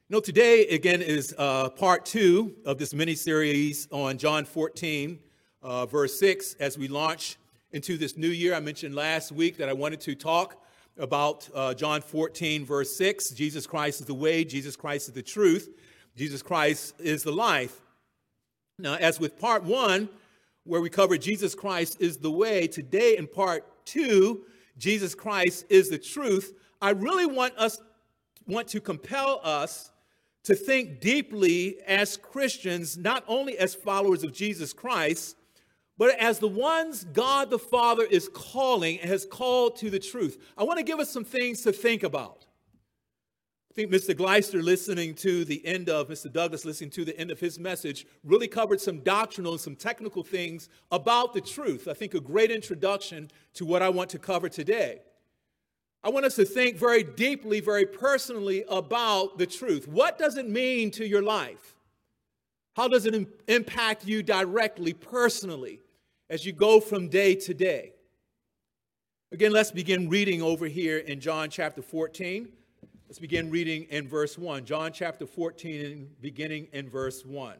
Today, again, is part 2 of this mini-series on John 14, verse 6, as we launch into this new year. I mentioned last week that I wanted to talk about John 14, verse 6. Jesus Christ is the way, Jesus Christ is the truth, Jesus Christ is the life. Now, as with part 1, where we covered Jesus Christ is the way, today in part 2, Jesus Christ is the truth, I really want to compel us to think deeply as Christians, not only as followers of Jesus Christ, but as the ones God the Father is calling and has called to the truth. I want to give us some things to think about. I think Mr. Gleister, Mr. Douglas listening to the end of his message, really covered some doctrinal and some technical things about the truth. I think a great introduction to what I want to cover today. I want us to think very deeply, very personally about the truth. What does it mean to your life? How does it impact you directly, personally, as you go from day to day? Again, let's begin reading over here in John chapter 14. Let's begin reading in verse 1. John chapter 14, beginning in verse 1.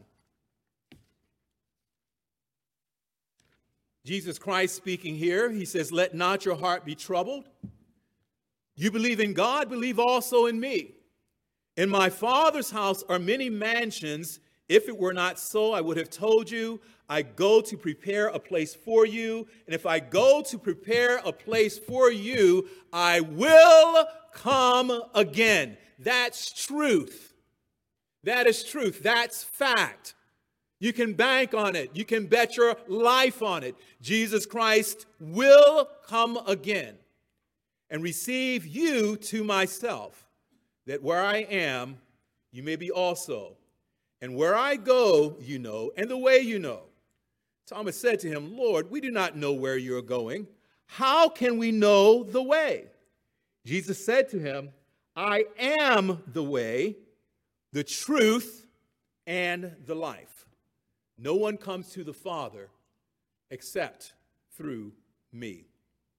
Jesus Christ speaking here, he says, "Let not your heart be troubled. You believe in God, believe also in me. In my Father's house are many mansions. If it were not so, I would have told you. I go to prepare a place for you. And if I go to prepare a place for you, I will come again." That's truth. That is truth. That's fact. You can bank on it. You can bet your life on it. Jesus Christ will come again and receive you to myself, that where I am, you may be also. And where I go, you know, and the way you know. Thomas said to him, "Lord, we do not know where you are going. How can we know the way?" Jesus said to him, "I am the way, the truth, and the life. No one comes to the Father except through me."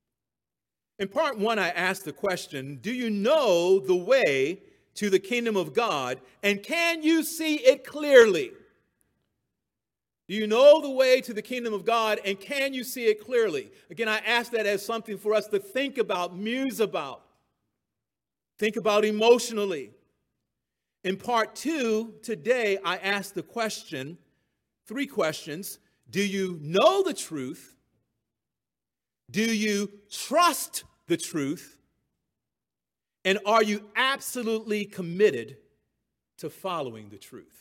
In part 1, I asked the question, do you know the way to the kingdom of God, and can you see it clearly? Do you know the way to the kingdom of God, and can you see it clearly? Again, I ask that as something for us to think about, muse about, think about emotionally. In part 2, today, I asked the question, 3 questions. Do you know the truth? Do you trust the truth? And are you absolutely committed to following the truth?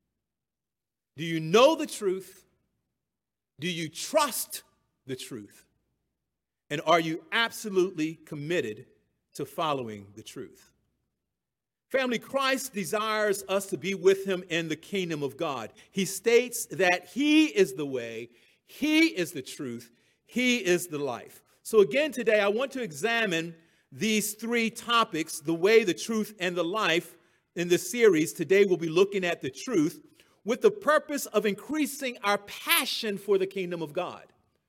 Do you know the truth? Do you trust the truth? And are you absolutely committed to following the truth? Family, Christ desires us to be with him in the kingdom of God. He states that he is the way, he is the truth, he is the life. So again, today I want to examine these 3 topics, the way, the truth, and the life in this series. Today we'll be looking at the truth with the purpose of increasing our passion for the kingdom of God.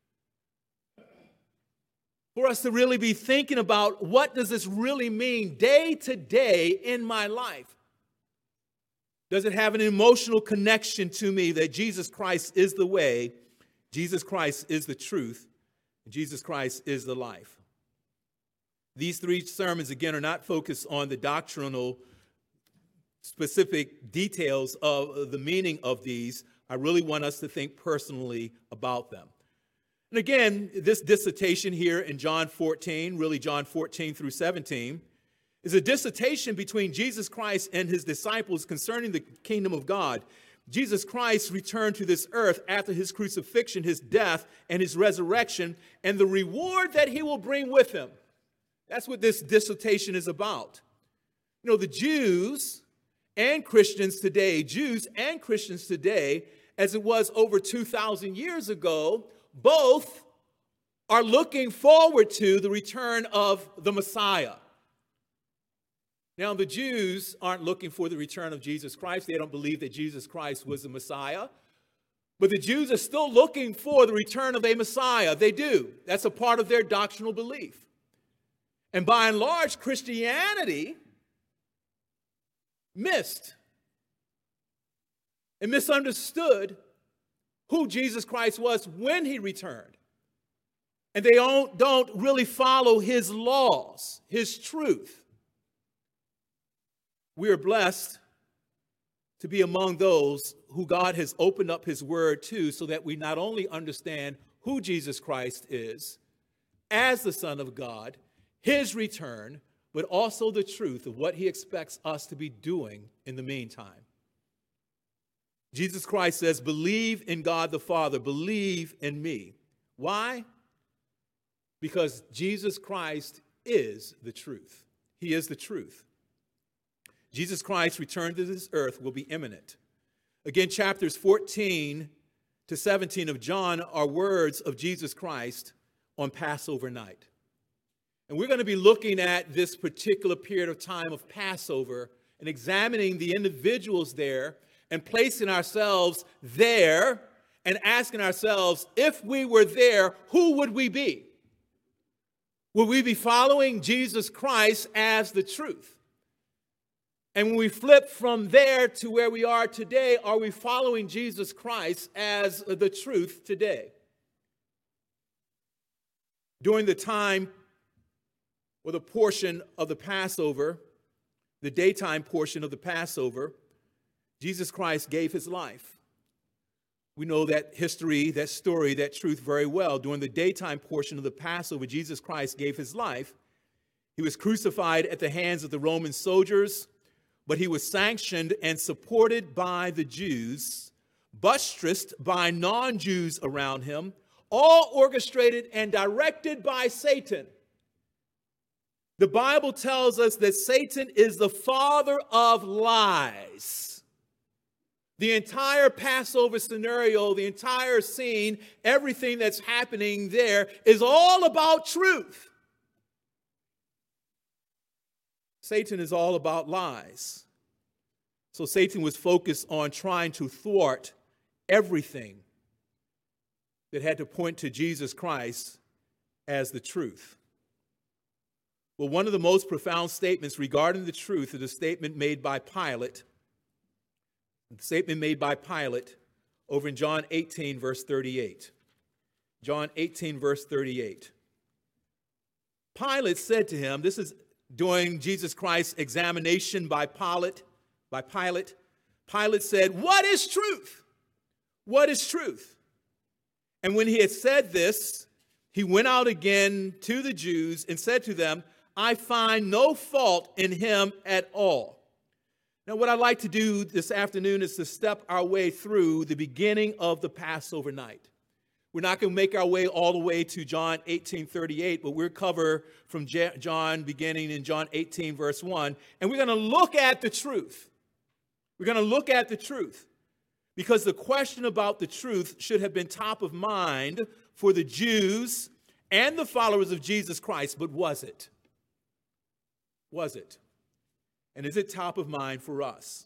For us to really be thinking about, what does this really mean day to day in my life? Does it have an emotional connection to me that Jesus Christ is the way, Jesus Christ is the truth, Jesus Christ is the life? These 3 sermons, again, are not focused on the doctrinal specific details of the meaning of these. I really want us to think personally about them. And again, this dissertation here in John 14, really John 14 through 17, is a dissertation between Jesus Christ and his disciples concerning the kingdom of God. Jesus Christ returned to this earth after his crucifixion, his death, and his resurrection, and the reward that he will bring with him. That's what this dissertation is about. You know, the Jews and Christians today, as it was over 2,000 years ago, both are looking forward to the return of the Messiah. Now, the Jews aren't looking for the return of Jesus Christ. They don't believe that Jesus Christ was the Messiah. But the Jews are still looking for the return of a Messiah. They do. That's a part of their doctrinal belief. And by and large, Christianity missed and misunderstood who Jesus Christ was when he returned. And they don't really follow his laws, his truth. We are blessed to be among those who God has opened up his word to, so that we not only understand who Jesus Christ is as the Son of God, his return, but also the truth of what he expects us to be doing in the meantime. Jesus Christ says, believe in God the Father, believe in me. Why? Because Jesus Christ is the truth. He is the truth. Jesus Christ's return to this earth will be imminent. Again, chapters 14 to 17 of John are words of Jesus Christ on Passover night. And we're going to be looking at this particular period of time of Passover and examining the individuals there and placing ourselves there and asking ourselves, if we were there, who would we be? Would we be following Jesus Christ as the truth? And when we flip from there to where we are today, are we following Jesus Christ as the truth today? During the time or the portion of the Passover, the daytime portion of the Passover, Jesus Christ gave his life. We know that history, that story, that truth very well. During the daytime portion of the Passover, Jesus Christ gave his life. He was crucified at the hands of the Roman soldiers, but he was sanctioned and supported by the Jews, buttressed by non-Jews around him, all orchestrated and directed by Satan. The Bible tells us that Satan is the father of lies. The entire Passover scenario, the entire scene, everything that's happening there is all about truth. Satan is all about lies. So Satan was focused on trying to thwart everything that had to point to Jesus Christ as the truth. Well, one of the most profound statements regarding the truth is a statement made by Pilate. The statement made by Pilate over in John 18, verse 38. John 18, verse 38. Pilate said to him, this is during Jesus Christ's examination by Pilate. Pilate said, "What is truth? What is truth?" And when he had said this, he went out again to the Jews and said to them, "I find no fault in him at all." Now, what I'd like to do this afternoon is to step our way through the beginning of the Passover night. We're not going to make our way all the way to John 18:38, but we'll cover from John beginning in John 18, verse 1. And we're going to look at the truth. We're going to look at the truth. Because the question about the truth should have been top of mind for the Jews and the followers of Jesus Christ. But was it? Was it? And is it top of mind for us?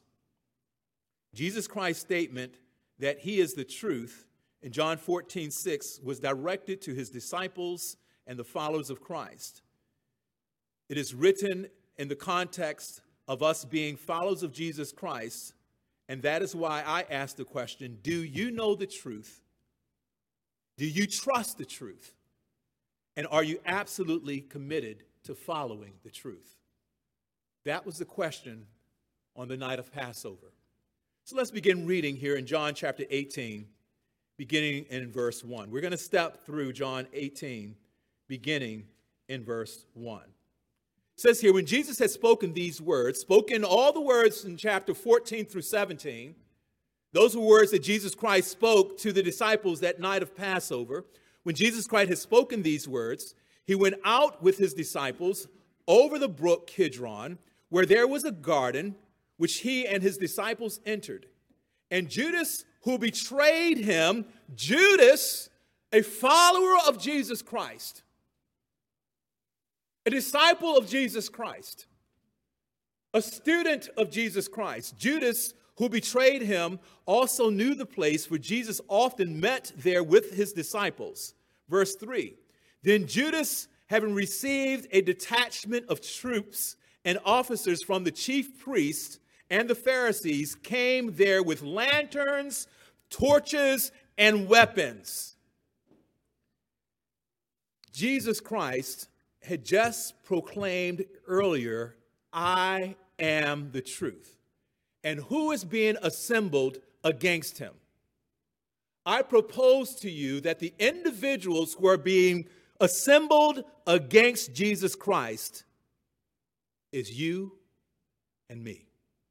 Jesus Christ's statement that he is the truth in John 14:6 was directed to his disciples and the followers of Christ. It is written in the context of us being followers of Jesus Christ, and that is why I ask the question, do you know the truth? Do you trust the truth? And are you absolutely committed to following the truth? That was the question on the night of Passover. So let's begin reading here in John chapter 18, beginning in verse 1. We're going to step through John 18, beginning in verse 1. It says here, when Jesus had spoken these words, spoken all the words in chapter 14 through 17, those were words that Jesus Christ spoke to the disciples that night of Passover. When Jesus Christ had spoken these words, he went out with his disciples over the brook Kidron, where there was a garden, which he and his disciples entered. And Judas, who betrayed him, Judas, a follower of Jesus Christ, a disciple of Jesus Christ, a student of Jesus Christ, Judas, who betrayed him, also knew the place where Jesus often met there with his disciples. Verse 3, then Judas, having received a detachment of troops and officers from the chief priests and the Pharisees came there with lanterns, torches, and weapons. Jesus Christ had just proclaimed earlier, I am the truth. And who is being assembled against him? I propose to you that the individuals who are being assembled against Jesus Christ is you and me.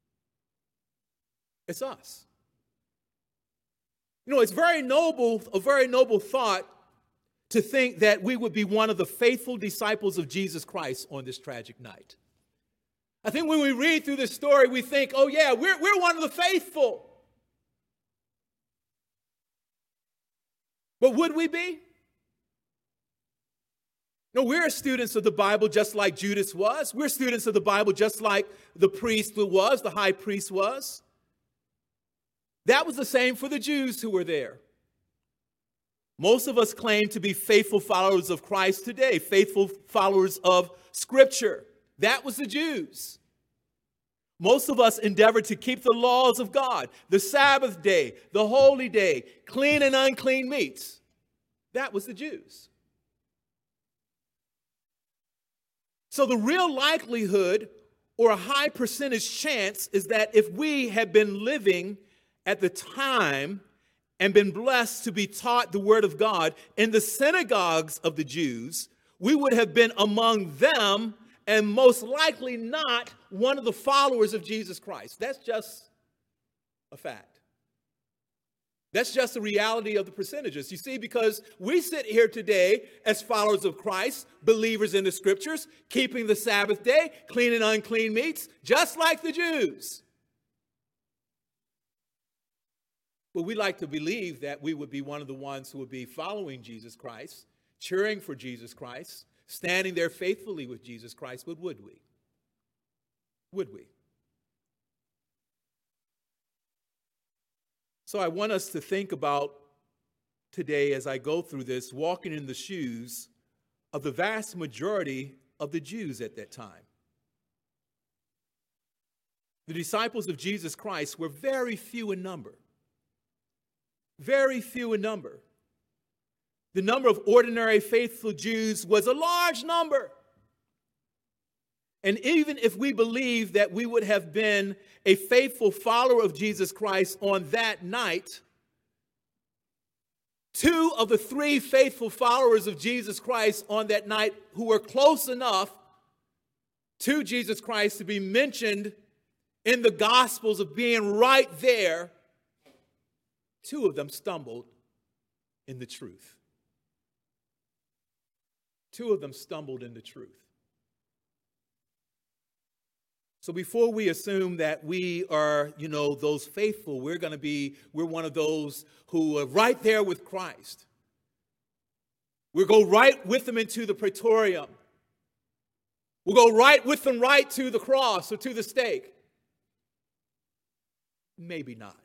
It's us. You know, it's a very noble thought to think that we would be one of the faithful disciples of Jesus Christ on this tragic night. I think when we read through this story, we think, oh yeah, we're one of the faithful. But would we be? No, we're students of the Bible just like Judas was. We're students of the Bible just like the priest was, the high priest was. That was the same for the Jews who were there. Most of us claim to be faithful followers of Christ today, faithful followers of Scripture. That was the Jews. Most of us endeavor to keep the laws of God, the Sabbath day, the holy day, clean and unclean meats. That was the Jews. So the real likelihood or a high percentage chance is that if we had been living at the time and been blessed to be taught the word of God in the synagogues of the Jews, we would have been among them and most likely not one of the followers of Jesus Christ. That's just a fact. That's just the reality of the percentages. You see, because we sit here today as followers of Christ, believers in the Scriptures, keeping the Sabbath day, clean and unclean meats, just like the Jews. But we like to believe that we would be one of the ones who would be following Jesus Christ, cheering for Jesus Christ, standing there faithfully with Jesus Christ. But would we? Would we? So I want us to think about today, as I go through this, walking in the shoes of the vast majority of the Jews at that time. The disciples of Jesus Christ were very few in number. Very few in number. The number of ordinary faithful Jews was a large number. And even if we believe that we would have been a faithful follower of Jesus Christ on that night, 2 of the 3 faithful followers of Jesus Christ on that night who were close enough to Jesus Christ to be mentioned in the Gospels of being right there, 2 of them stumbled in the truth. 2 of them stumbled in the truth. So before we assume that we are, those faithful, we're one of those who are right there with Christ. We'll go right with them into the praetorium. We'll go right with them right to the cross or to the stake. Maybe not.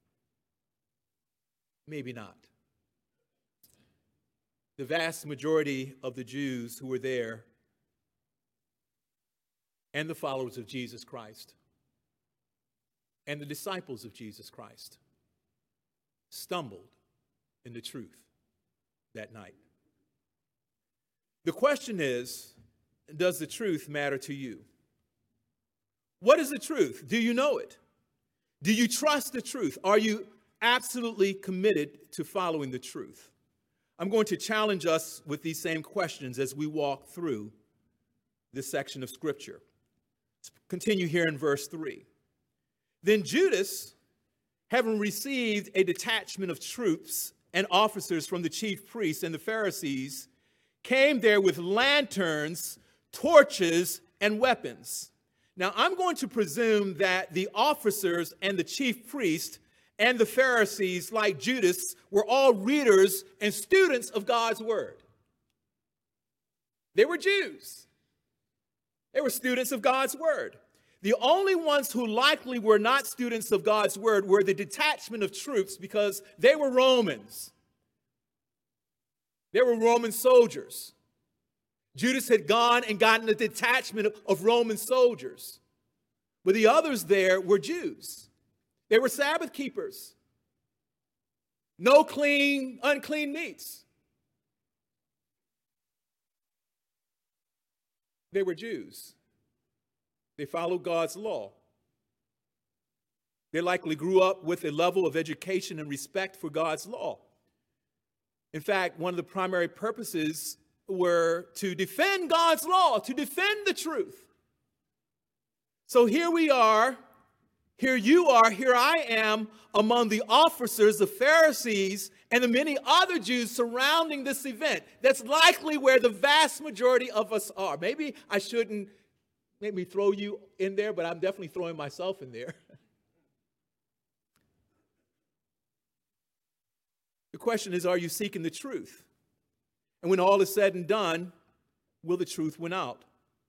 Maybe not. The vast majority of the Jews who were there and the followers of Jesus Christ and the disciples of Jesus Christ stumbled in the truth that night. The question is, does the truth matter to you? What is the truth? Do you know it? Do you trust the truth? Are you absolutely committed to following the truth? I'm going to challenge us with these same questions as we walk through this section of Scripture. Let's continue here in verse 3. Then Judas, having received a detachment of troops and officers from the chief priests and the Pharisees, came there with lanterns, torches, and weapons. Now, I'm going to presume that the officers and the chief priests and the Pharisees, like Judas, were all readers and students of God's word. They were Jews. They were students of God's word. The only ones who likely were not students of God's word were the detachment of troops, because they were Romans. They were Roman soldiers. Judas had gone and gotten a detachment of Roman soldiers But the others there were Jews. They were Sabbath keepers. No unclean meats. They were Jews. They followed God's law. They likely grew up with a level of education and respect for God's law. In fact, one of the primary purposes were to defend God's law, to defend the truth. So here we are, here you are, here I am among the officers, the Pharisees, and the many other Jews surrounding this event. That's likely where the vast majority of us are. Maybe I shouldn't make me throw you in there, but I'm definitely throwing myself in there. The question is, are you seeking the truth? And when all is said and done, will the truth win out?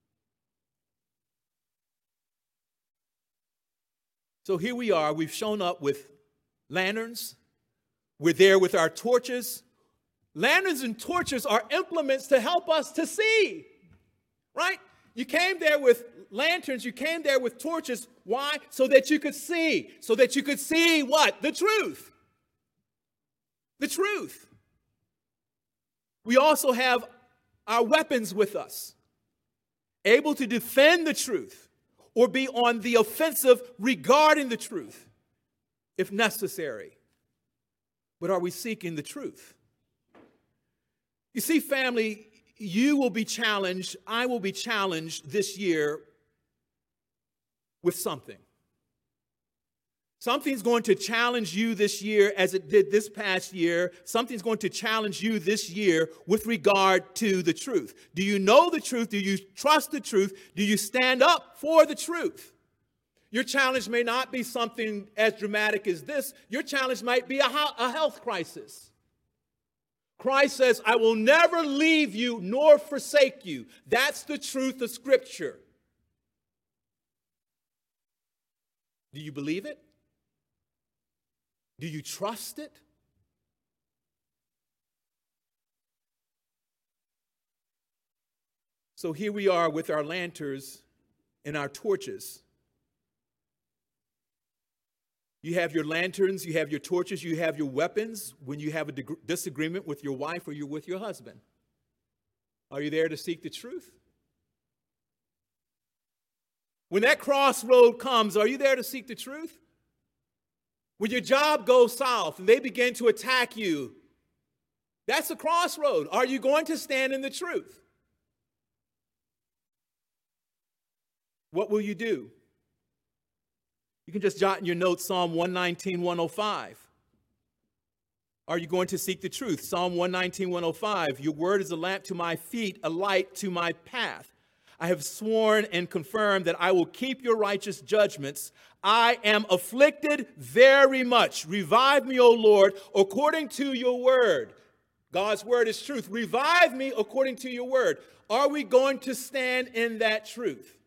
So here we are. We've shown up with lanterns. We're there with our torches. Lanterns and torches are implements to help us to see, right? You came there with lanterns. You came there with torches. Why? So that you could see. So that you could see what? The truth. The truth. We also have our weapons with us, able to defend the truth or be on the offensive regarding the truth if necessary. But are we seeking the truth? You see, family, you will be challenged, I will be challenged this year with something. Something's going to challenge you this year as it did this past year. Something's going to challenge you this year with regard to the truth. Do you know the truth? Do you trust the truth? Do you stand up for the truth? Your challenge may not be something as dramatic as this. Your challenge might be a health crisis. Christ says, I will never leave you nor forsake you. That's the truth of Scripture. Do you believe it? Do you trust it? So here we are with our lanterns and our torches. You have your lanterns, you have your torches, you have your weapons when you have a disagreement with your wife or you're with your husband. Are you there to seek the truth? When that crossroad comes, are you there to seek the truth? When your job goes south and they begin to attack you, that's a crossroad. Are you going to stand in the truth? What will you do? You can just jot in your notes Psalm 119, 105. Are you going to seek the truth? Psalm 119, 105. Your word is a lamp to my feet, a light to my path. I have sworn and confirmed that I will keep your righteous judgments. I am afflicted very much. Revive me, O Lord, according to your word. God's word is truth. Revive me according to your word. Are we going to stand in that truth?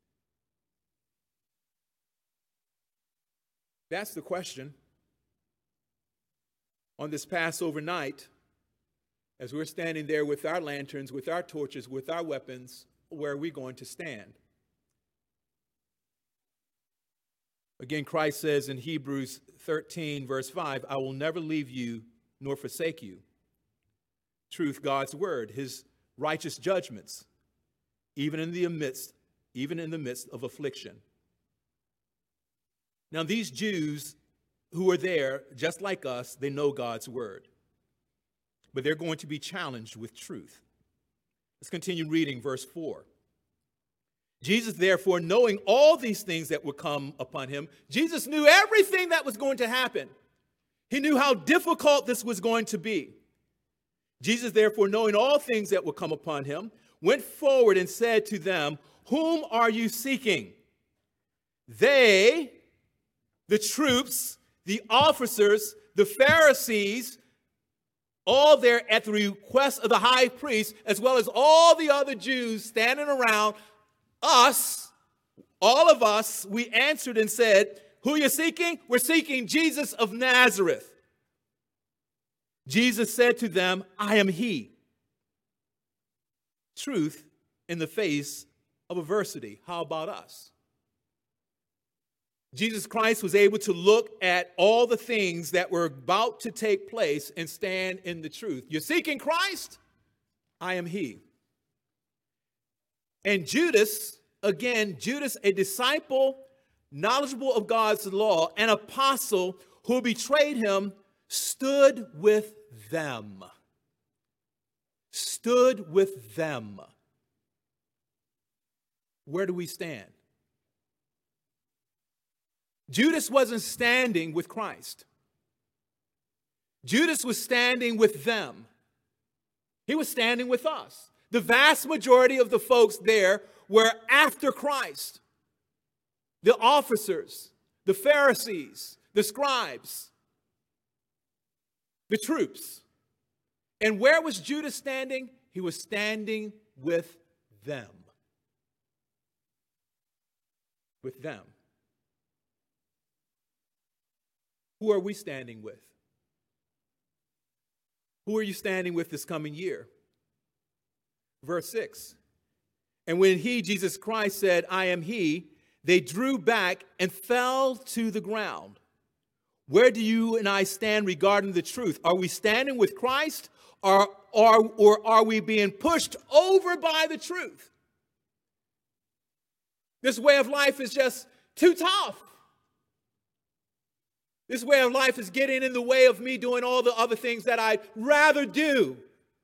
That's the question. On this Passover night, as we're standing there with our lanterns, with our torches, with our weapons, where are we going to stand? Again, Christ says in Hebrews 13, verse 5, I will never leave you nor forsake you. Truth, God's word, his righteous judgments, even in the midst of affliction. Now, these Jews who are there, just like us, they know God's word. But they're going to be challenged with truth. Let's continue reading verse 4. Jesus, therefore, knowing all these things that would come upon him, Jesus knew everything that was going to happen. He knew how difficult this was going to be. Jesus, therefore, knowing all things that would come upon him, went forward and said to them, whom are you seeking? They, the troops, the officers, the Pharisees, all there at the request of the high priest, as well as all the other Jews standing around, us, all of us, we answered and said, who are you seeking? We're seeking Jesus of Nazareth. Jesus said to them, I am he. Truth in the face of adversity. How about us? Jesus Christ was able to look at all the things that were about to take place and stand in the truth. You're seeking Christ? I am he. And Judas, again, Judas, a disciple, knowledgeable of God's law, an apostle who betrayed him, stood with them. Stood with them. Where do we stand? Judas wasn't standing with Christ. Judas was standing with them. He was standing with us. The vast majority of the folks there were after Christ. The officers, the Pharisees, the scribes, the troops. And where was Judas standing? He was standing with them. With them. Who are we standing with? Who are you standing with this coming year? Verse 6. And when he, Jesus Christ, said, I am he, they drew back and fell to the ground. Where do you and I stand regarding the truth? Are we standing with Christ or are we being pushed over by the truth? This way of life is just too tough. This way of life is getting in the way of me doing all the other things that I'd rather do.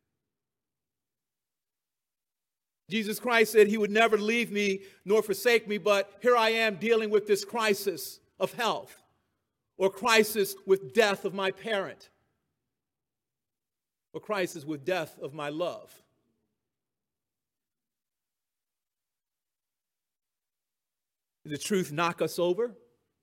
Jesus Christ said he would never leave me nor forsake me, but here I am dealing with this crisis of health or crisis with death of my parent or crisis with death of my love. Did the truth knock us over?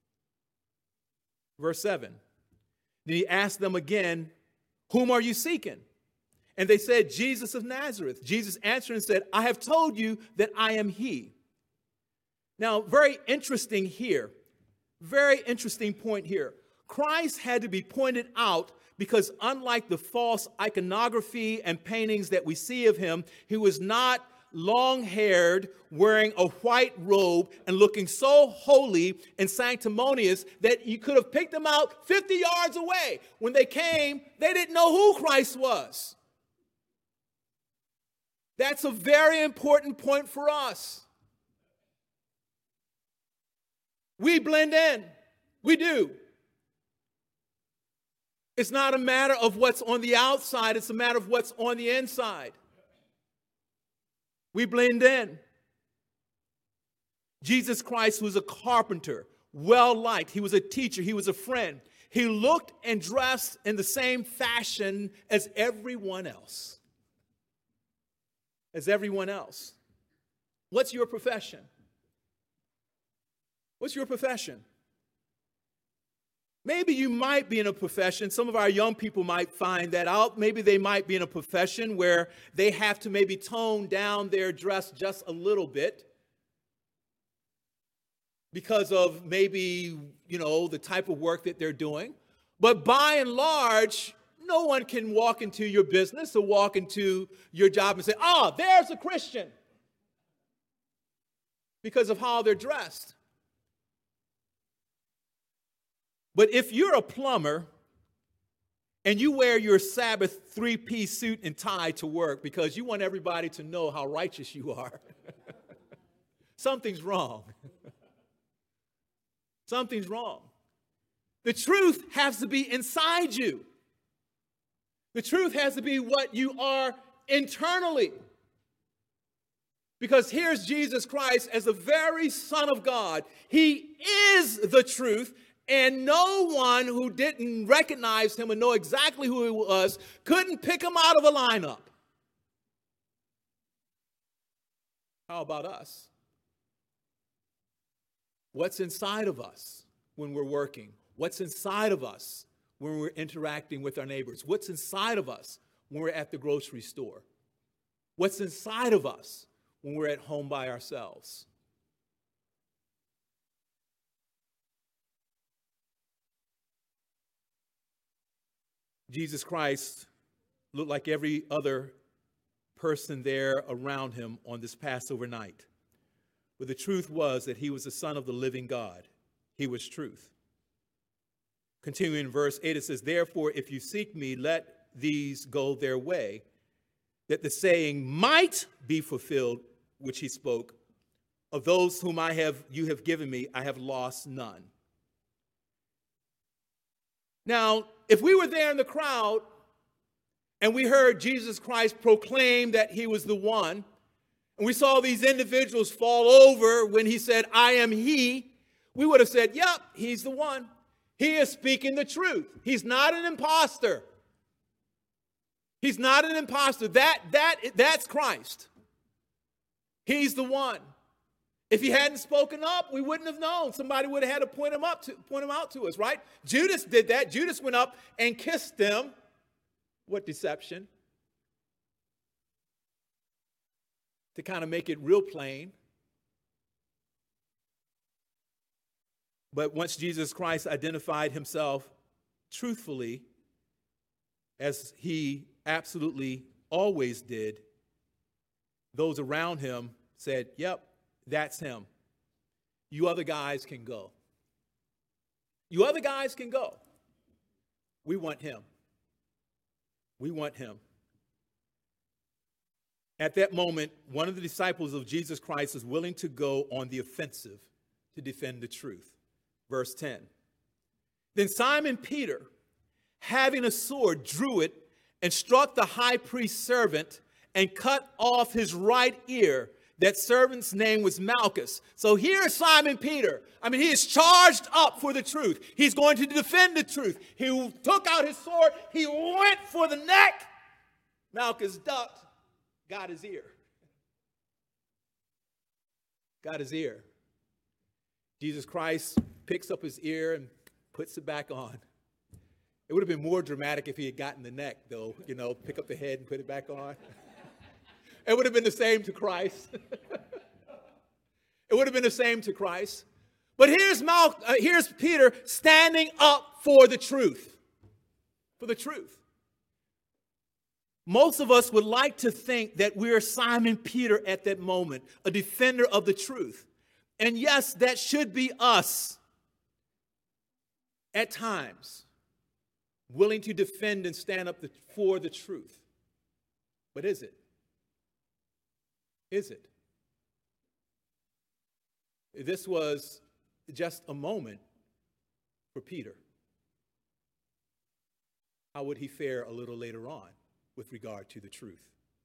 Verse 7. Then he asked them again, whom are you seeking? And they said, Jesus of Nazareth. Jesus answered and said, I have told you that I am he. Now, very interesting here. Very interesting point here. Christ had to be pointed out because unlike the false iconography and paintings that we see of him, he was not long-haired, wearing a white robe and looking so holy and sanctimonious that you could have picked them out 50 yards away. When they came, they didn't know who Christ was. That's a very important point for us. We blend in. We do. It's not a matter of what's on the outside. It's a matter of what's on the inside. We blend in. Jesus Christ was a carpenter, well-liked. He was a teacher. He was a friend. He looked and dressed in the same fashion as everyone else. As everyone else. What's your profession? What's your profession? Maybe you might be in a profession, some of our young people might find that out. Maybe they might be in a profession where they have to maybe tone down their dress just a little bit because of maybe, the type of work that they're doing. But by and large, no one can walk into your business or walk into your job and say, there's a Christian, because of how they're dressed. But if you're a plumber and you wear your Sabbath 3-piece suit and tie to work because you want everybody to know how righteous you are, something's wrong. Something's wrong. The truth has to be inside you. The truth has to be what you are internally. Because here's Jesus Christ as the very Son of God. He is the truth. And no one who didn't recognize him and know exactly who he was couldn't pick him out of a lineup. How about us? What's inside of us when we're working? What's inside of us when we're interacting with our neighbors? What's inside of us when we're at the grocery store? What's inside of us when we're at home by ourselves? Jesus Christ looked like every other person there around him on this Passover night. But the truth was that he was the Son of the living God. he was truth. Continuing in verse 8, it says, therefore, if you seek me, let these go their way, that the saying might be fulfilled, which he spoke, of those whom you have given me, I have lost none. Now, if we were there in the crowd and we heard Jesus Christ proclaim that he was the one, and we saw these individuals fall over when he said, I am he, we would have said, yep, he's the one. He is speaking the truth. He's not an imposter. He's not an imposter. That's Christ. He's the one. If he hadn't spoken up, we wouldn't have known. Somebody would have had to point him out to us, right? Judas did that. Judas went up and kissed them. What deception? To kind of make it real plain. But once Jesus Christ identified himself truthfully, as he absolutely always did, those around him said, yep, that's him. You other guys can go. You other guys can go. We want him. We want him. At that moment, one of the disciples of Jesus Christ was willing to go on the offensive to defend the truth. Verse 10. Then Simon Peter, having a sword, drew it and struck the high priest's servant and cut off his right ear. That servant's name was Malchus. So here's Simon Peter. He is charged up for the truth. He's going to defend the truth. He took out his sword. He went for the neck. Malchus ducked, got his ear. Got his ear. Jesus Christ picks up his ear and puts it back on. It would have been more dramatic if he had gotten the neck, though. Pick up the head and put it back on. It would have been the same to Christ. It would have been the same to Christ. But here's Peter standing up for the truth. For the truth. Most of us would like to think that we're Simon Peter at that moment, a defender of the truth. And yes, that should be us at times, willing to defend and stand up for the truth. But is it? Is it? This was just a moment for Peter. How would he fare a little later on with regard to the truth?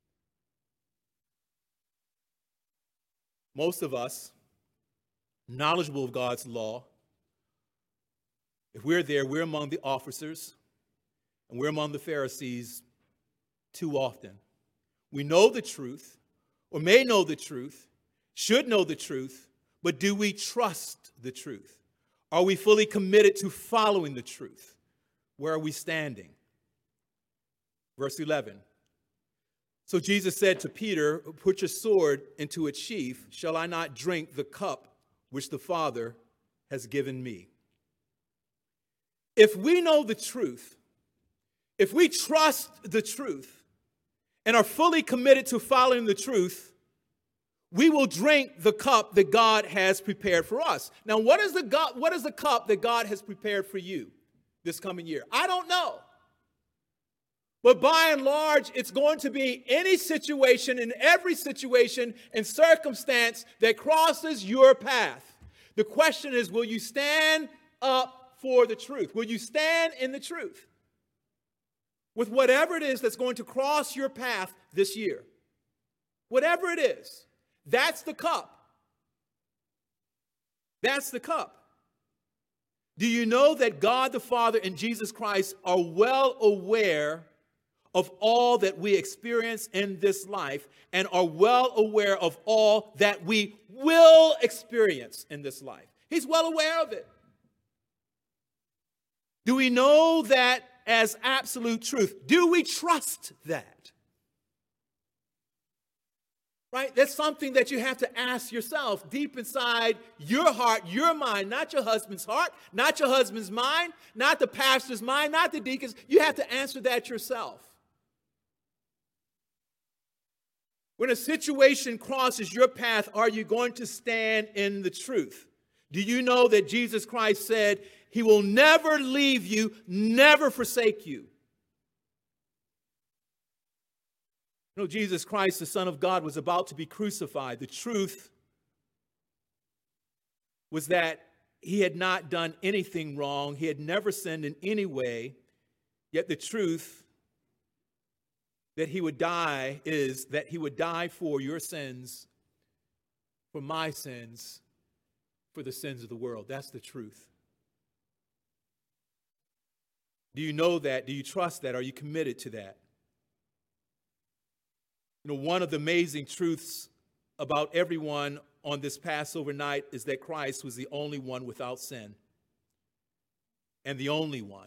Most of us, knowledgeable of God's law, if we're there, we're among the officers and we're among the Pharisees too often. We know the truth, or may know the truth, should know the truth, but do we trust the truth? Are we fully committed to following the truth? Where are we standing? Verse 11. So Jesus said to Peter, put your sword into its sheath. Shall I not drink the cup which the Father has given me? If we know the truth, if we trust the truth and are fully committed to following the truth, we will drink the cup that God has prepared for us. Now, what is the cup that God has prepared for you this coming year? I don't know. But by and large, it's going to be any situation, in every situation and circumstance that crosses your path. The question is, will you stand up for the truth? Will you stand in the truth with whatever it is that's going to cross your path this year? Whatever it is, that's the cup. That's the cup. Do you know that God the Father and Jesus Christ are well aware of all that we experience in this life and are well aware of all that we will experience in this life? He's well aware of it. Do we know that as absolute truth? Do we trust that? Right? That's something that you have to ask yourself deep inside your heart, your mind, not your husband's heart, not your husband's mind, not the pastor's mind, not the deacon's. You have to answer that yourself. When a situation crosses your path, are you going to stand in the truth? Do you know that Jesus Christ said he will never leave you, never forsake you? You know, Jesus Christ, the Son of God, was about to be crucified. The truth was that he had not done anything wrong. He had never sinned in any way. Yet the truth that he would die is that he would die for your sins, for my sins, for the sins of the world. That's the truth. Do you know that? Do you trust that? Are you committed to that? You know, one of the amazing truths about everyone on this Passover night is that Christ was the only one without sin. And the only one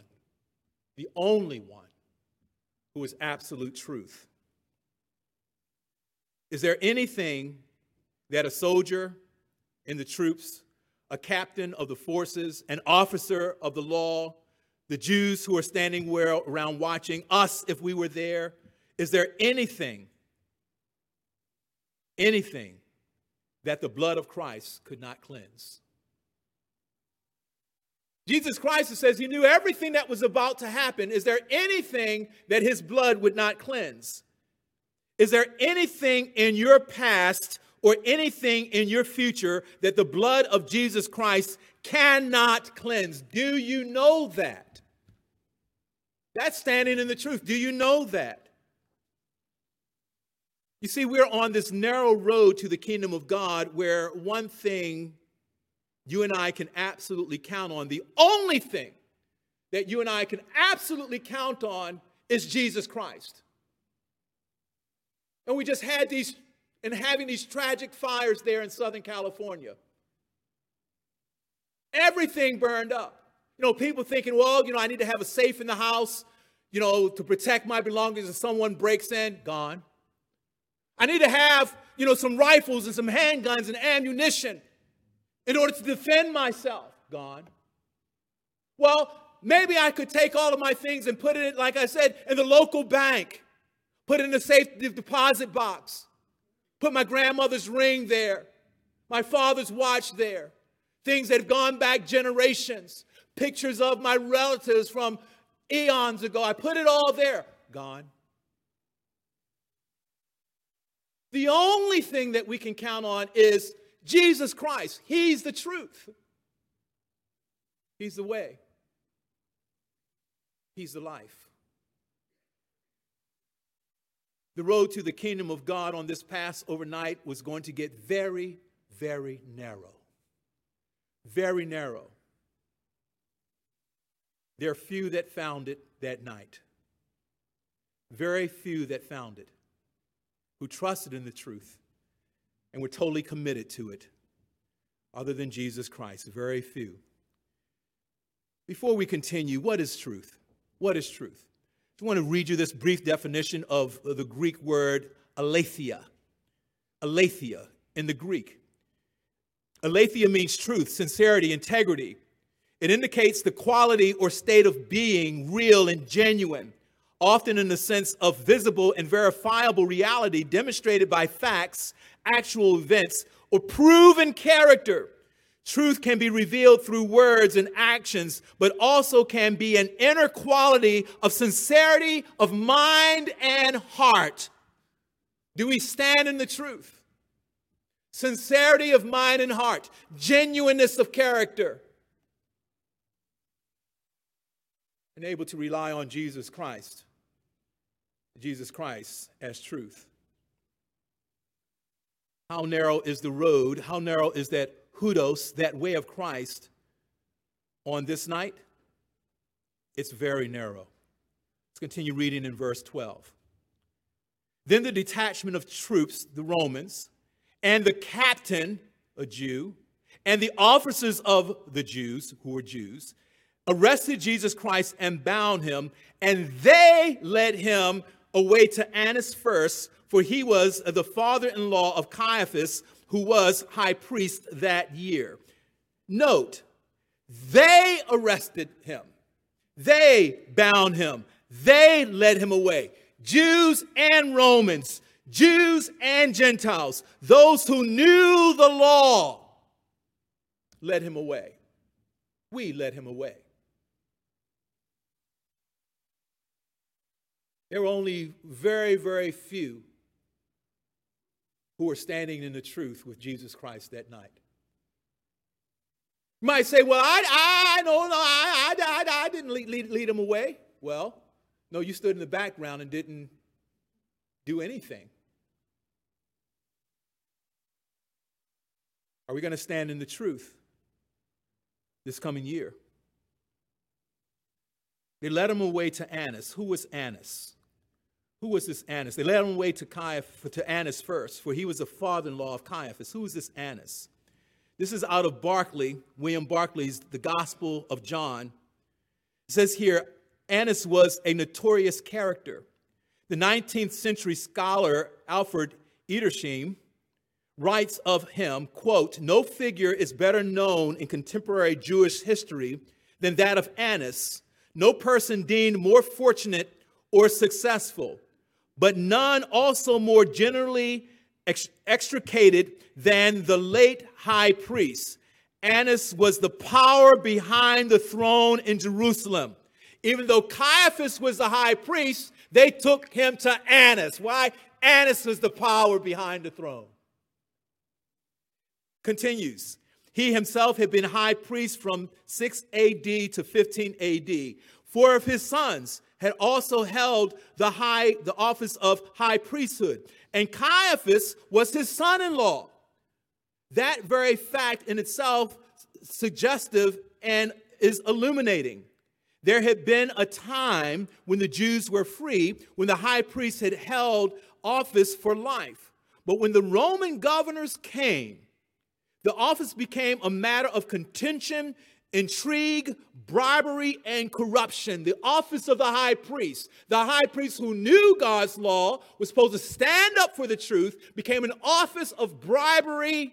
who is absolute truth. Is there anything that a soldier in the troops, a captain of the forces, an officer of the law, the Jews who are standing around watching, us if we were there, is there anything that the blood of Christ could not cleanse? Jesus Christ says he knew everything that was about to happen. Is there anything that his blood would not cleanse? Is there anything in your past or anything in your future that the blood of Jesus Christ cannot cleanse? Do you know that? That's standing in the truth. Do you know that? You see, we're on this narrow road to the kingdom of God where one thing you and I can absolutely count on, the only thing that you and I can absolutely count on is Jesus Christ. And we just had having these tragic fires there in Southern California. Everything burned up. You know, people thinking, well, you know, I need to have a safe in the house, you know, to protect my belongings if someone breaks in. Gone. I need to have, you know, some rifles and some handguns and ammunition in order to defend myself. Gone. Well, maybe I could take all of my things and put it, like I said, in the local bank. Put it in the safe deposit box. Put my grandmother's ring there. My father's watch there. Things that have gone back generations. Pictures of my relatives from eons ago. I put it all there. Gone. The only thing that we can count on is Jesus Christ. He's the truth. He's the way. He's the life. The road to the kingdom of God on this Passover night was going to get very, very narrow. Very narrow. There are few that found it that night. Very few that found it, who trusted in the truth and were totally committed to it, other than Jesus Christ. Very few. Before we continue, what is truth? What is truth? I want to read you this brief definition of the Greek word aletheia. Aletheia in the Greek. Aletheia means truth, sincerity, integrity. It indicates the quality or state of being real and genuine, often in the sense of visible and verifiable reality demonstrated by facts, actual events, or proven character. Truth can be revealed through words and actions, but also can be an inner quality of sincerity of mind and heart. Do we stand in the truth? Sincerity of mind and heart, genuineness of character, and able to rely on Jesus Christ as truth. How narrow is the road? How narrow is that hudos, that way of Christ, on this night? It's very narrow. Let's continue reading in verse 12. Then the detachment of troops, the Romans, and the captain, a Jew, and the officers of the Jews, who were Jews, arrested Jesus Christ and bound him, and they led him away to Annas first, for he was the father-in-law of Caiaphas, who was high priest that year. Note, they arrested him. They bound him. They led him away. Jews and Romans, Jews and Gentiles, those who knew the law, led him away. We led him away. There were only very, very few who were standing in the truth with Jesus Christ that night. You might say, well, I didn't lead him away. Well, no, you stood in the background and didn't do anything. Are we going to stand in the truth this coming year? They led him away to Annas. Who was Annas? Who was this Annas? They led him away to Annas first, for he was the father-in-law of Caiaphas. Who is this Annas? This is out of Barclay, William Barclay's The Gospel of John. It says here, Annas was a notorious character. The 19th century scholar Alfred Edersheim writes of him, quote, "No figure is better known in contemporary Jewish history than that of Annas. No person deemed more fortunate or successful, but none also more generally extricated than the late high priest. Annas was the power behind the throne in Jerusalem. Even though Caiaphas was the high priest, they took him to Annas. Why? Annas was the power behind the throne." Continues. He himself had been high priest from 6 AD to 15 AD. 4 of his sons had also held the office of high priesthood, and Caiaphas was his son-in-law. That very fact in itself suggestive and is illuminating. There had been a time when the Jews were free, when the high priest had held office for life. But when the Roman governors came, the office became a matter of contention, intrigue, bribery, and corruption. The office of the high priest who knew God's law, was supposed to stand up for the truth, became an office of bribery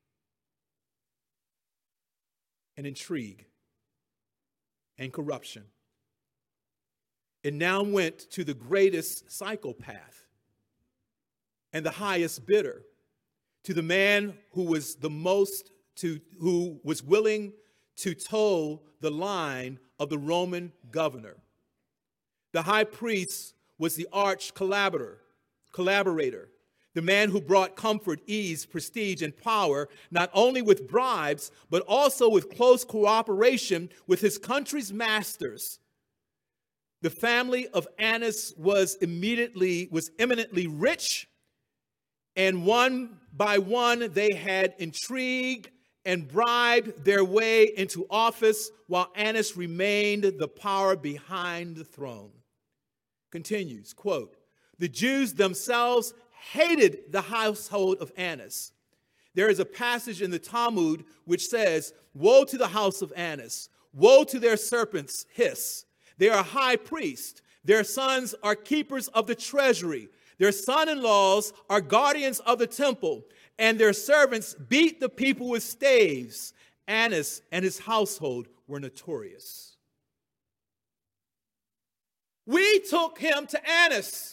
and intrigue and corruption. It now went to the greatest psychopath and the highest bidder, to the man who was who was willing to toe the line of the Roman governor. The high priest was the arch collaborator, the man who brought comfort, ease, prestige, and power, not only with bribes, but also with close cooperation with his country's masters. The family of Annas was eminently rich, and one by one they had intrigued and bribed their way into office, while Annas remained the power behind the throne. Continues, quote, "The Jews themselves hated the household of Annas. There is a passage in the Talmud which says, 'Woe to the house of Annas! Woe to their serpents hiss! They are high priests. Their sons are keepers of the treasury. Their son-in-laws are guardians of the temple, and their servants beat the people with staves.' Annas and his household were notorious." We took him to Annas.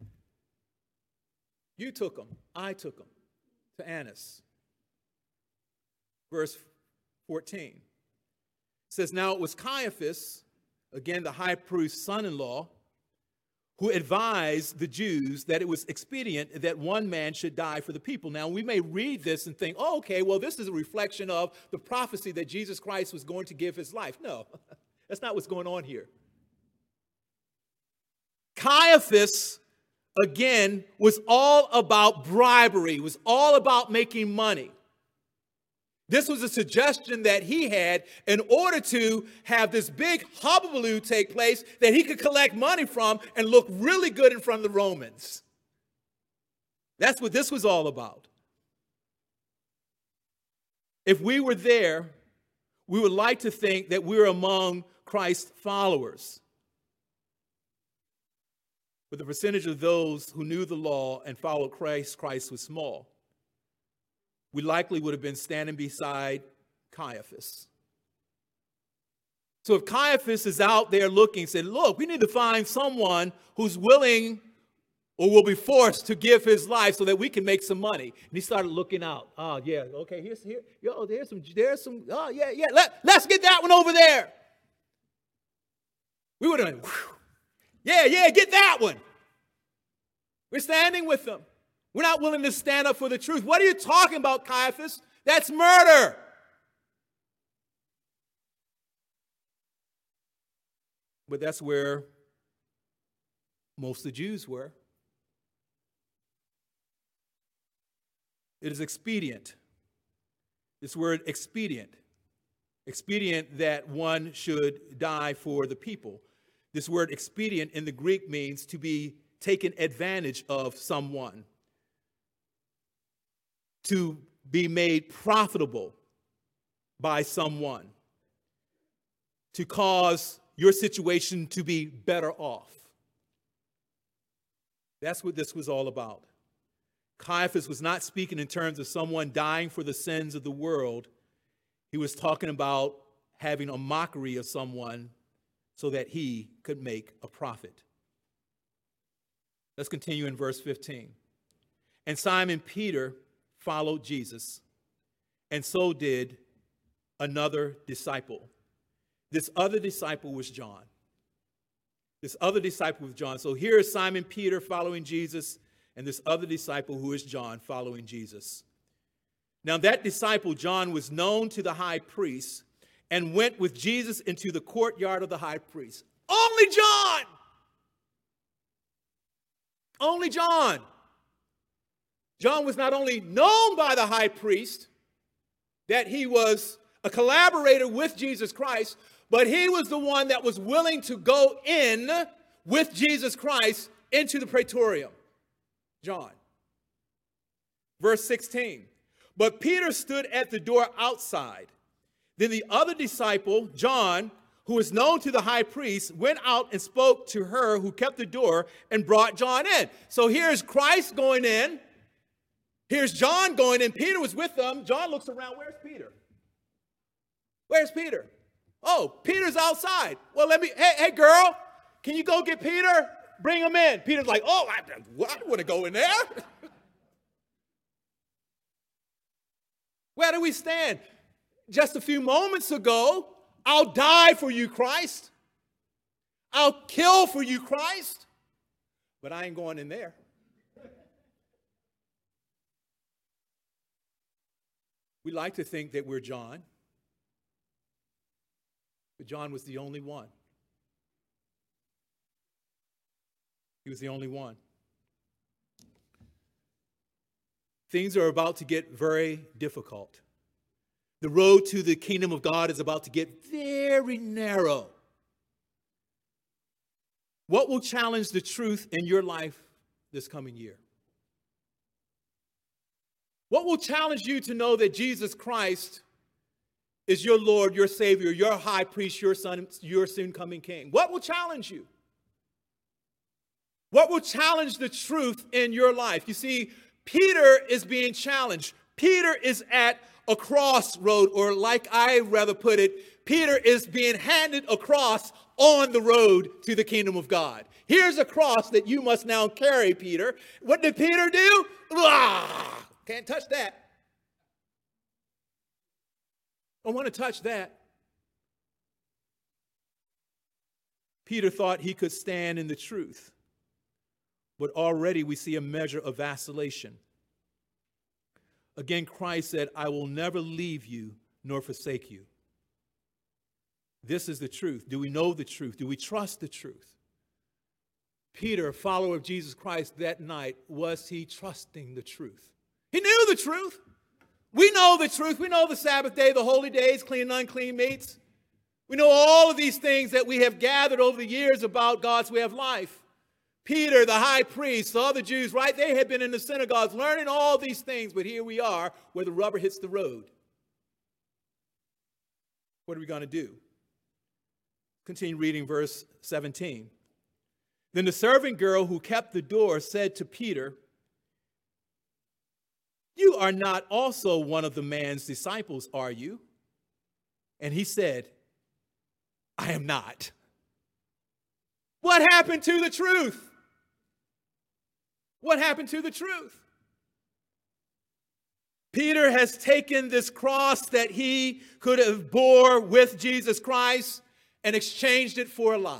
You took him. I took him to Annas. Verse 14 says, "Now it was Caiaphas, again the high priest's son-in-law, who advised the Jews that it was expedient that one man should die for the people." Now, we may read this and think, oh, okay, well, this is a reflection of the prophecy that Jesus Christ was going to give his life. No, that's not what's going on here. Caiaphas, again, was all about bribery, was all about making money. This was a suggestion that he had in order to have this big hullabaloo take place that he could collect money from and look really good in front of the Romans. That's what this was all about. If we were there, we would like to think that we're among Christ's followers. But the percentage of those who knew the law and followed Christ was small. We likely would have been standing beside Caiaphas. So if Caiaphas is out there looking, said, look, we need to find someone who's willing or will be forced to give his life so that we can make some money. And he started looking out. Oh, yeah, okay, there's some, oh, yeah, let's get that one over there. We would have been, yeah, get that one. We're standing with them. We're not willing to stand up for the truth. What are you talking about, Caiaphas? That's murder. But that's where most of the Jews were. It is expedient. This word expedient. Expedient that one should die for the people. This word expedient in the Greek means to be taken advantage of someone, to be made profitable by someone, to cause your situation to be better off. That's what this was all about. Caiaphas was not speaking in terms of someone dying for the sins of the world. He was talking about having a mockery of someone so that he could make a profit. Let's continue in verse 15. And Simon Peter followed Jesus, and so did another disciple. This other disciple was John. So here is Simon Peter following Jesus, and this other disciple who is John following Jesus. Now that disciple, John, was known to the high priest and went with Jesus into the courtyard of the high priest. Only John! Only John. John was not only known by the high priest that he was a collaborator with Jesus Christ, but he was the one that was willing to go in with Jesus Christ into the praetorium. John. Verse 16. But Peter stood at the door outside. Then the other disciple, John, who was known to the high priest, went out and spoke to her who kept the door and brought John in. So here's Christ going in. Here's John going in. Peter was with them. John looks around. Where's Peter? Where's Peter? Oh, Peter's outside. Well, hey, girl, can you go get Peter? Bring him in. Peter's like, oh, I want to go in there. Where do we stand? Just a few moments ago, I'll die for you, Christ. I'll kill for you, Christ. But I ain't going in there. We like to think that we're John. But John was the only one. He was the only one. Things are about to get very difficult. The road to the kingdom of God is about to get very narrow. What will challenge the truth in your life this coming year? What will challenge you to know that Jesus Christ is your Lord, your Savior, your high priest, your son, your soon-coming king? What will challenge you? What will challenge the truth in your life? You see, Peter is being challenged. Peter is at a crossroad, or like I rather put it, Peter is being handed a cross on the road to the kingdom of God. Here's a cross that you must now carry, Peter. What did Peter do? Can't touch that. Don't want to touch that. Peter thought he could stand in the truth, but already we see a measure of vacillation. Again, Christ said, I will never leave you nor forsake you. This is the truth. Do we know the truth? Do we trust the truth? Peter, a follower of Jesus Christ that night, was he trusting the truth? He knew the truth. We know the truth. We know the Sabbath day, the holy days, clean and unclean meats. We know all of these things that we have gathered over the years about God's way of life. Peter, the high priest, the other Jews, right? They had been in the synagogues learning all these things, but here we are where the rubber hits the road. What are we going to do? Continue reading verse 17. Then the servant girl who kept the door said to Peter, you are not also one of the man's disciples, are you? And he said, I am not. What happened to the truth? What happened to the truth? Peter has taken this cross that he could have bore with Jesus Christ and exchanged it for a lie.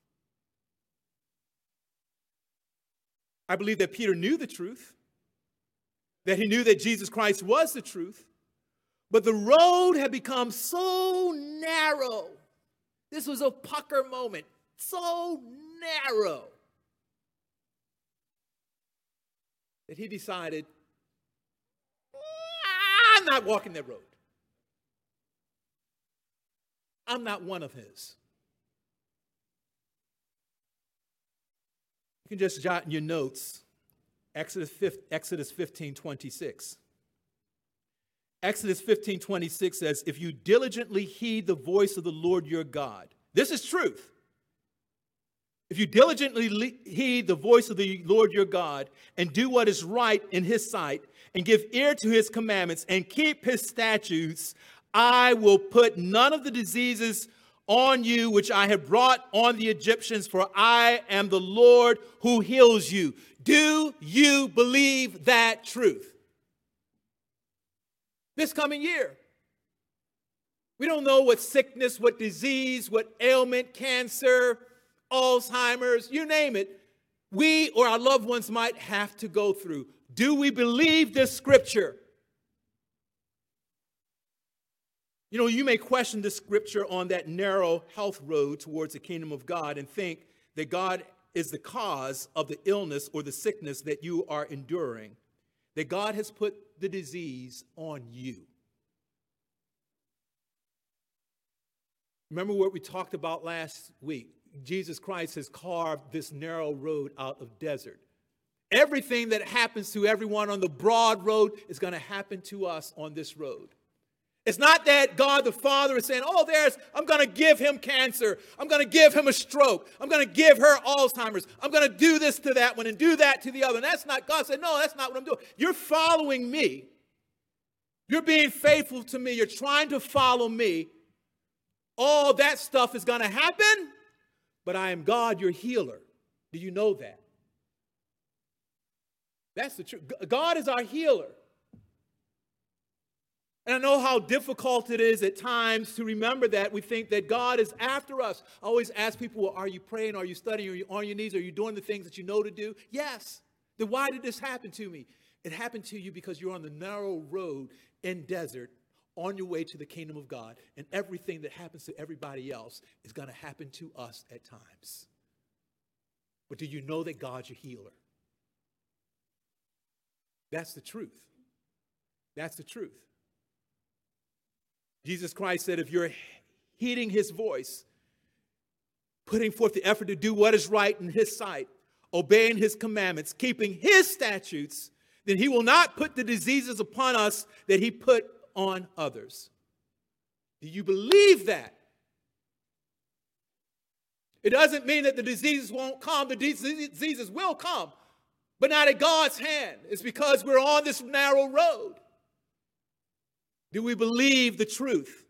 I believe that Peter knew the truth, that he knew that Jesus Christ was the truth, but the road had become so narrow. This was a pucker moment, so narrow, that he decided, I'm not walking that road. I'm not one of his. You can just jot in your notes, Exodus 15:26. Exodus 15:26 says, if you diligently heed the voice of the Lord your God, this is truth. If you diligently heed the voice of the Lord your God and do what is right in his sight and give ear to his commandments and keep his statutes, I will put none of the diseases on you which I have brought on the Egyptians, for I am the Lord who heals you. Do you believe that truth? This coming year, we don't know what sickness, what disease, what ailment, cancer, Alzheimer's, you name it, we or our loved ones might have to go through. Do we believe this scripture? You know, you may question this scripture on that narrow health road towards the kingdom of God and think that God is the cause of the illness or the sickness that you are enduring, that God has put the disease on you. Remember what we talked about last week? Jesus Christ has carved this narrow road out of desert. Everything that happens to everyone on the broad road is going to happen to us on this road. It's not that God the Father is saying, I'm going to give him cancer. I'm going to give him a stroke. I'm going to give her Alzheimer's. I'm going to do this to that one and do that to the other. And that's not, God said, no, that's not what I'm doing. You're following me. You're being faithful to me. You're trying to follow me. All that stuff is going to happen, but I am God, your healer. Do you know that? That's the truth. God is our healer. And I know how difficult it is at times to remember that. We think that God is after us. I always ask people, well, are you praying? Are you studying? Are you on your knees? Are you doing the things that you know to do? Yes. Then why did this happen to me? It happened to you because you're on the narrow road in desert on your way to the kingdom of God. And everything that happens to everybody else is going to happen to us at times. But do you know that God's your healer? That's the truth. That's the truth. Jesus Christ said, if you're heeding his voice, putting forth the effort to do what is right in his sight, obeying his commandments, keeping his statutes, then he will not put the diseases upon us that he put on others. Do you believe that? It doesn't mean that the diseases won't come. The diseases will come, but not at God's hand. It's because we're on this narrow road. Do we believe the truth?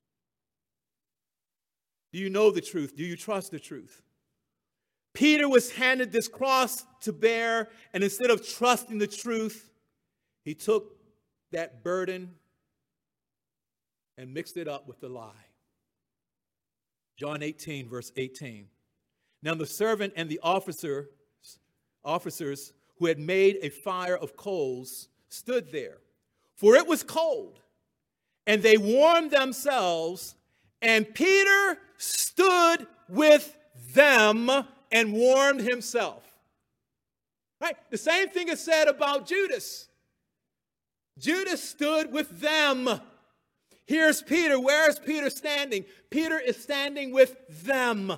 Do you know the truth? Do you trust the truth? Peter was handed this cross to bear, and instead of trusting the truth, he took that burden and mixed it up with the lie. John 18, verse 18. Now the servant and the officers who had made a fire of coals stood there, for it was cold. And they warmed themselves, and Peter stood with them and warmed himself. Right? The same thing is said about Judas. Judas stood with them. Here's Peter. Where is Peter standing? Peter is standing with them.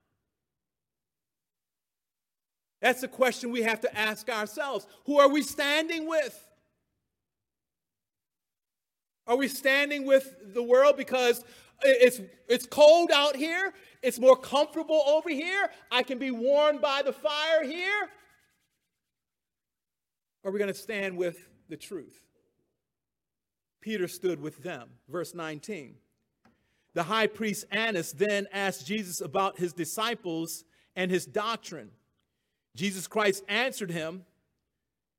That's the question we have to ask ourselves. Who are we standing with? Are we standing with the world because it's cold out here? It's more comfortable over here. I can be warmed by the fire here. Or are we going to stand with the truth? Peter stood with them. Verse 19. The high priest Annas then asked Jesus about his disciples and his doctrine. Jesus Christ answered him,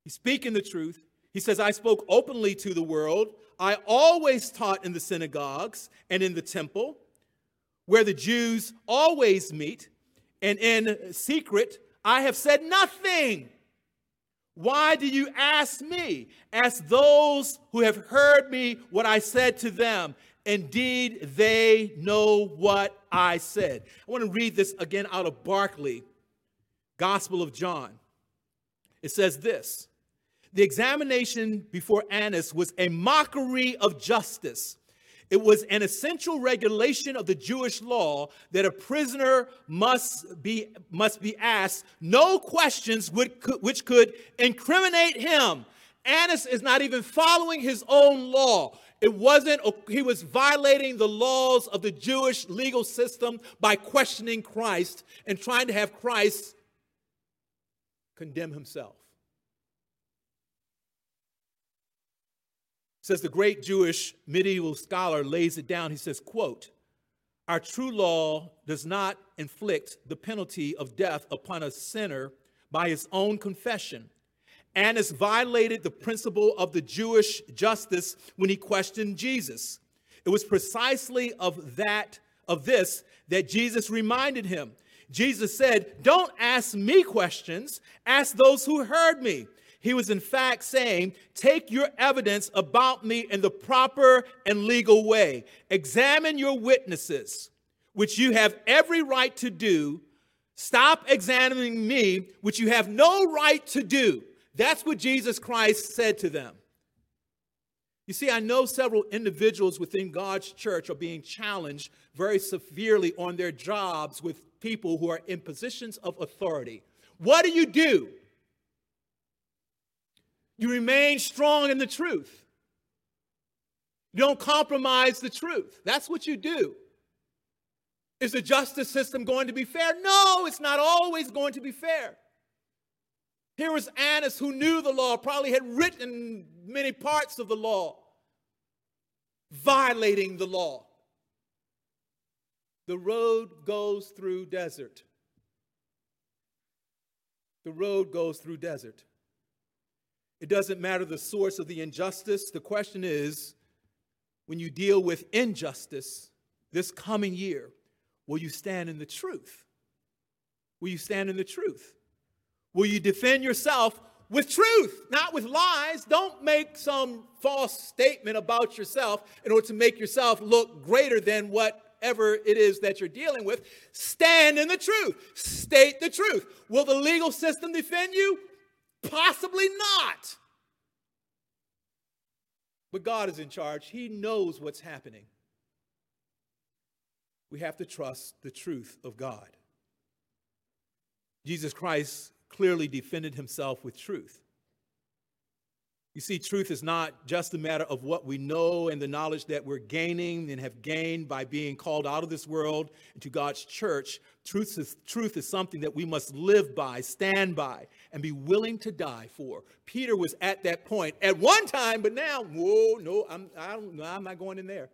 He's speaking the truth. He says, I spoke openly to the world. I always taught in the synagogues and in the temple, where the Jews always meet, and in secret I have said nothing. Why do you ask me? Ask those who have heard me what I said to them. Indeed, they know what I said. I want to read this again out of Barclay, Gospel of John. It says this: the examination before Annas was a mockery of justice. It was an essential regulation of the Jewish law that a prisoner must be asked no questions which could incriminate him. Annas is not even following his own law. He was violating the laws of the Jewish legal system by questioning Christ and trying to have Christ condemn himself. Says the great Jewish medieval scholar lays it down. He says, quote, our true law does not inflict the penalty of death upon a sinner by his own confession. Annas violated the principle of the Jewish justice when he questioned Jesus. It was precisely of this that Jesus reminded him. Jesus said, don't ask me questions, ask those who heard me. He was in fact saying, take your evidence about me in the proper and legal way. Examine your witnesses, which you have every right to do. Stop examining me, which you have no right to do. That's what Jesus Christ said to them. You see, I know several individuals within God's church are being challenged very severely on their jobs with people who are in positions of authority. What do? You remain strong in the truth. You don't compromise the truth. That's what you do. Is the justice system going to be fair? No, it's not always going to be fair. Here was Annas, who knew the law, probably had written many parts of the law, violating the law. The road goes through desert. The road goes through desert. It doesn't matter the source of the injustice. The question is, when you deal with injustice this coming year, will you stand in the truth? Will you stand in the truth? Will you defend yourself with truth, not with lies? Don't make some false statement about yourself in order to make yourself look greater than whatever it is that you're dealing with. Stand in the truth. State the truth. Will the legal system defend you? Possibly not. But God is in charge. He knows what's happening. We have to trust the truth of God. Jesus Christ clearly defended himself with truth. You see, truth is not just a matter of what we know and the knowledge that we're gaining and have gained by being called out of this world into God's church. Truth is something that we must live by, stand by, and be willing to die for. Peter was at that point at one time, but now, whoa, no, I'm not going in there.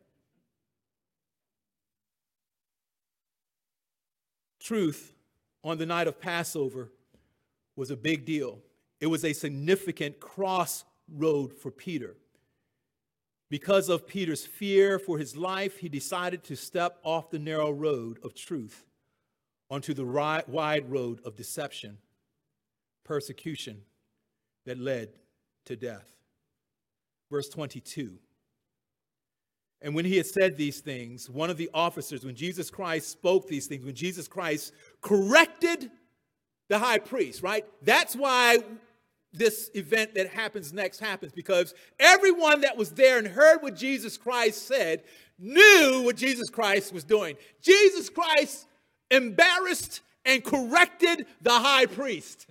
Truth on the night of Passover was a big deal. It was a significant crossroad for Peter. Because of Peter's fear for his life, he decided to step off the narrow road of truth onto the wide road of deception, persecution that led to death. Verse 22. And when he had said these things, one of the officers, when Jesus Christ spoke these things, when Jesus Christ corrected the high priest, right? That's why this event that happens next happens, because everyone that was there and heard what Jesus Christ said knew what Jesus Christ was doing. Jesus Christ embarrassed and corrected the high priest.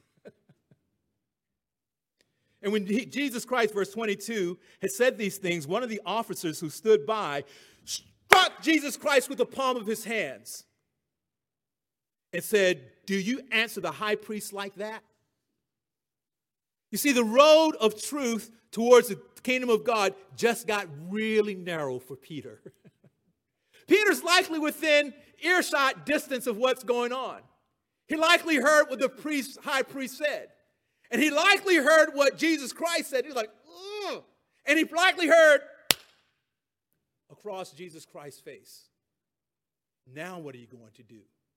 And when Jesus Christ, verse 22, had said these things, one of the officers who stood by struck Jesus Christ with the palm of his hands and said, do you answer the high priest like that? You see, the road of truth towards the kingdom of God just got really narrow for Peter. Peter's likely within earshot distance of what's going on. He likely heard what the high priest said. And he likely heard what Jesus Christ said. He's like, ugh. And he likely heard across Jesus Christ's face. Now what are you going to do?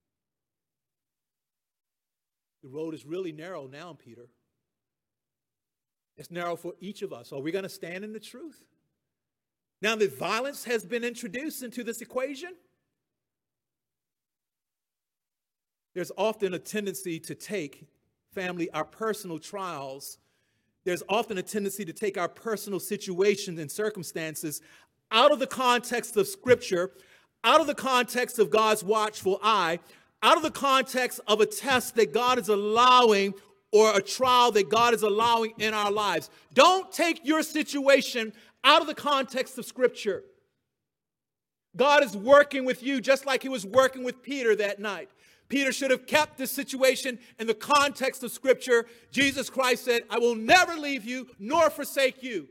The road is really narrow now, Peter. It's narrow for each of us. Are we going to stand in the truth? Now that violence has been introduced into this equation, there's often a tendency to take, family, our personal trials. There's often a tendency to take our personal situations and circumstances out of the context of Scripture, out of the context of God's watchful eye, out of the context of a test that God is allowing or a trial that God is allowing in our lives. Don't take your situation out of the context of Scripture. God is working with you just like he was working with Peter that night. Peter should have kept this situation in the context of Scripture. Jesus Christ said, I will never leave you nor forsake you.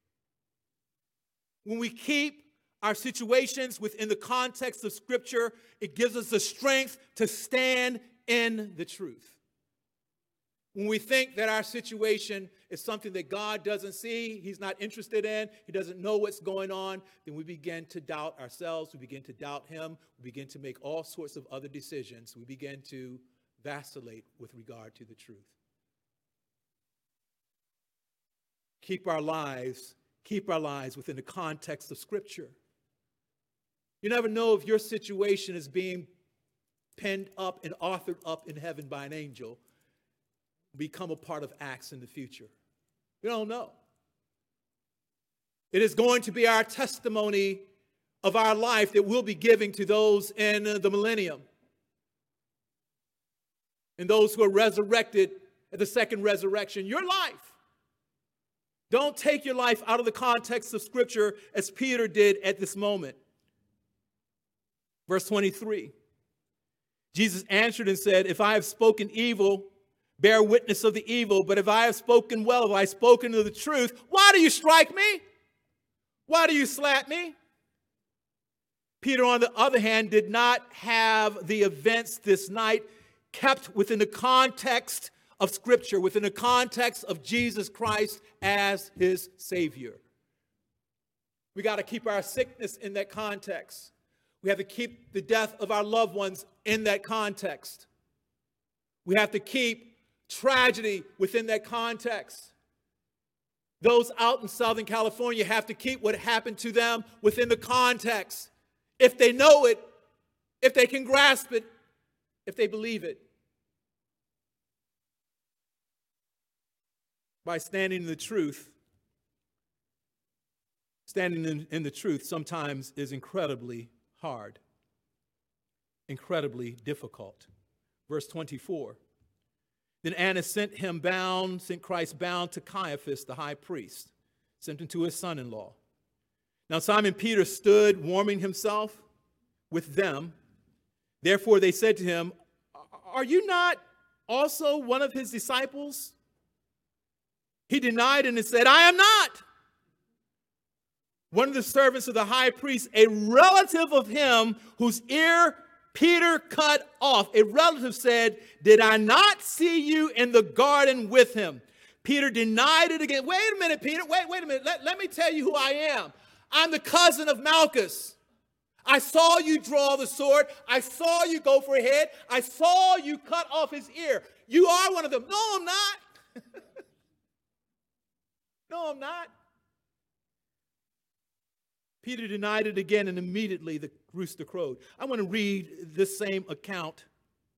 When we keep our situations within the context of Scripture, it gives us the strength to stand in the truth. When we think that our situation is something that God doesn't see, he's not interested in, he doesn't know what's going on, then we begin to doubt ourselves, we begin to doubt him, we begin to make all sorts of other decisions, we begin to vacillate with regard to the truth. Keep our lives within the context of Scripture. You never know if your situation is being penned up and authored up in heaven by an angel, become a part of Acts in the future. We don't know. It is going to be our testimony of our life that we'll be giving to those in the millennium and those who are resurrected at the second resurrection. Your life. Don't take your life out of the context of Scripture as Peter did at this moment. Verse 23. Jesus answered and said, if I have spoken evil, bear witness of the evil, but if I have spoken well, if I have spoken of the truth, why do you strike me? Why do you slap me? Peter, on the other hand, did not have the events this night kept within the context of Scripture, within the context of Jesus Christ as his Savior. We got to keep our sickness in that context. We have to keep the death of our loved ones in that context. We have to keep tragedy within that context. Those out in Southern California have to keep what happened to them within the context. If they know it, if they can grasp it, if they believe it. By standing in the truth, standing in the truth sometimes is incredibly hard, incredibly difficult. Verse 24. Then Annas sent Christ bound to Caiaphas, the high priest, sent him to his son-in-law. Now Simon Peter stood warming himself with them. Therefore they said to him, are you not also one of his disciples? He denied and said, I am not. One of the servants of the high priest, a relative of him whose ear Peter cut off, a relative said, did I not see you in the garden with him? Peter denied it again. Wait a minute, Peter. Wait a minute. Let me tell you who I am. I'm the cousin of Malchus. I saw you draw the sword. I saw you go for a head. I saw you cut off his ear. You are one of them. No, I'm not. No, I'm not. Peter denied it again, and immediately the rooster crowed. I want to read this same account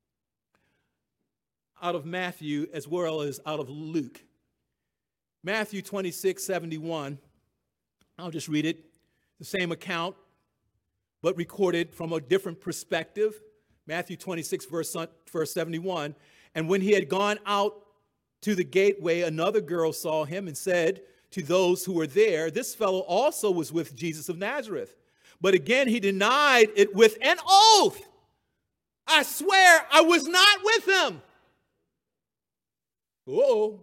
out of Matthew as well as out of Luke. Matthew 26:71. I'll just read it. The same account, but recorded from a different perspective. Matthew 26, verse 71. And when he had gone out to the gateway, another girl saw him and said to those who were there, this fellow also was with Jesus of Nazareth. But again, he denied it with an oath. I swear I was not with him. Whoa.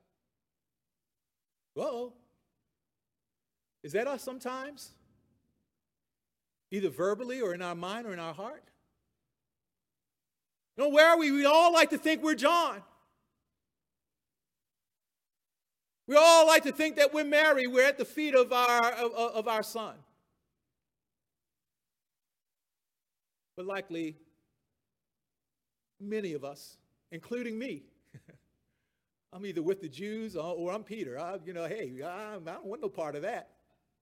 Whoa. Is that us sometimes? Either verbally or in our mind or in our heart? You know, where are we? We all like to think we're John. We all like to think that we're Mary. We're at the feet of our son. But likely, many of us, including me, I'm either with the Jews or I'm Peter. I don't want no part of that.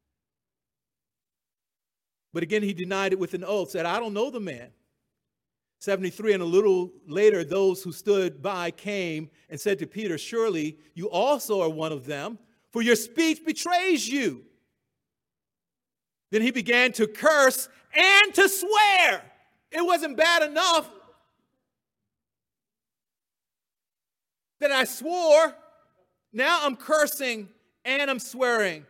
But again, he denied it with an oath, said, I don't know the man. 73, and a little later, those who stood by came and said to Peter, surely you also are one of them, for your speech betrays you. Then he began to curse and to swear. It wasn't bad enough that I swore. Now I'm cursing and I'm swearing.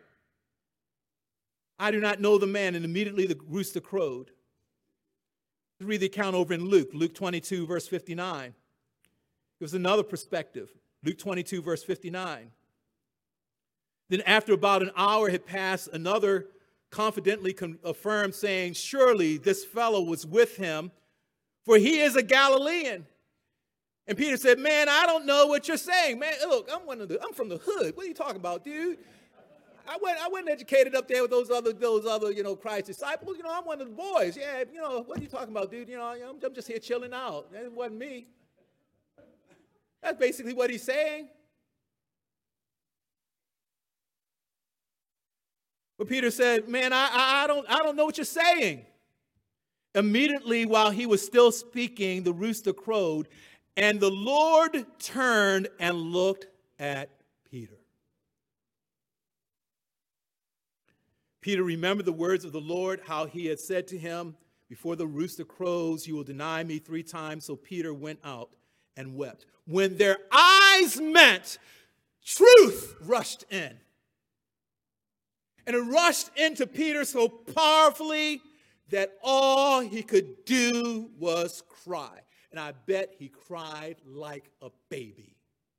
I do not know the man. And immediately the rooster crowed. Let's read the account over in Luke 22, verse 59. There's another perspective. Luke 22, verse 59. Then after about an hour had passed, another confidently affirmed, saying, surely this fellow was with him, for he is a Galilean. And Peter said, man, I don't know what you're saying. Man, look, I'm from the hood. What are you talking about, dude? I wasn't educated up there with those other, Christ disciples. I'm one of the boys. Yeah, what are you talking about, dude? I'm just here chilling out. That wasn't me. That's basically what he's saying. But Peter said, man, I don't know what you're saying. Immediately while he was still speaking, the rooster crowed, and the Lord turned and looked at Peter. Peter remembered the words of the Lord, how he had said to him, before the rooster crows, you will deny me 3 times. So Peter went out and wept. When their eyes met, truth rushed in. And it rushed into Peter so powerfully that all he could do was cry. And I bet he cried like a baby.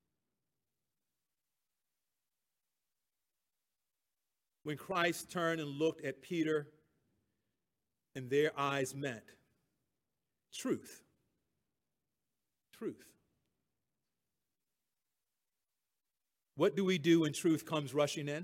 When Christ turned and looked at Peter and their eyes met, truth. What do we do when truth comes rushing in?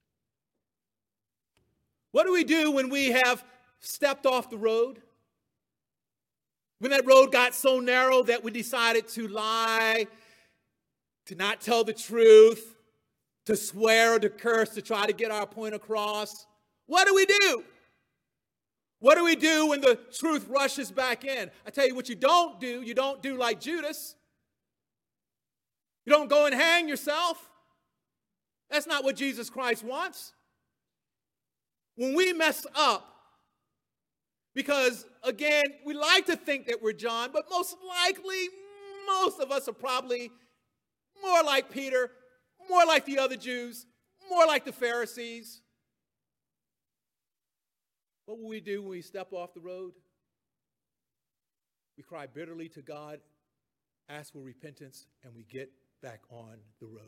What do we do when we have stepped off the road? When that road got so narrow that we decided to lie, to not tell the truth, to swear or to curse to try to get our point across? What do we do? What do we do when the truth rushes back in? I tell you what you don't do. You don't do like Judas. You don't go and hang yourself. That's not what Jesus Christ wants. When we mess up, because again, we like to think that we're John, but most likely, most of us are probably more like Peter, more like the other Jews, more like the Pharisees. What will we do when we step off the road? We cry bitterly to God, ask for repentance, and we get back on the road.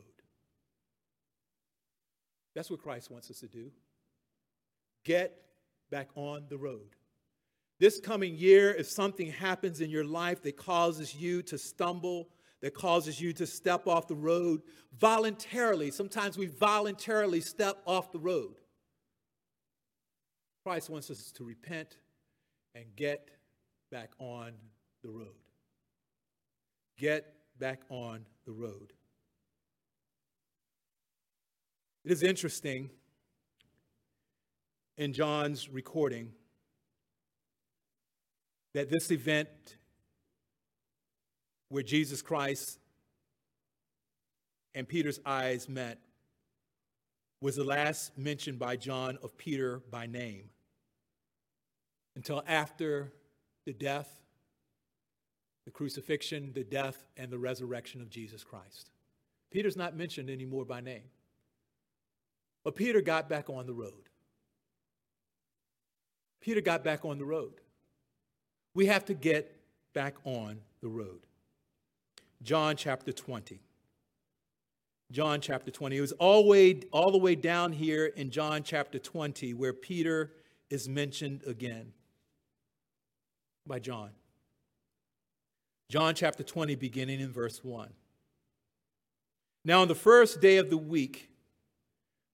That's what Christ wants us to do. Get back on the road. This coming year, if something happens in your life that causes you to stumble, that causes you to step off the road voluntarily, sometimes we voluntarily step off the road. Christ wants us to repent and get back on the road. Get back on the road. It is interesting in John's recording that this event where Jesus Christ and Peter's eyes met was the last mention by John of Peter by name until after the death, the crucifixion, the death, and the resurrection of Jesus Christ. Peter's not mentioned anymore by name. But Peter got back on the road. Peter got back on the road. We have to get back on the road. John chapter 20. John chapter 20. It was all the way down here in John chapter 20 where Peter is mentioned again by John. John chapter 20, beginning in verse 1. Now on the first day of the week,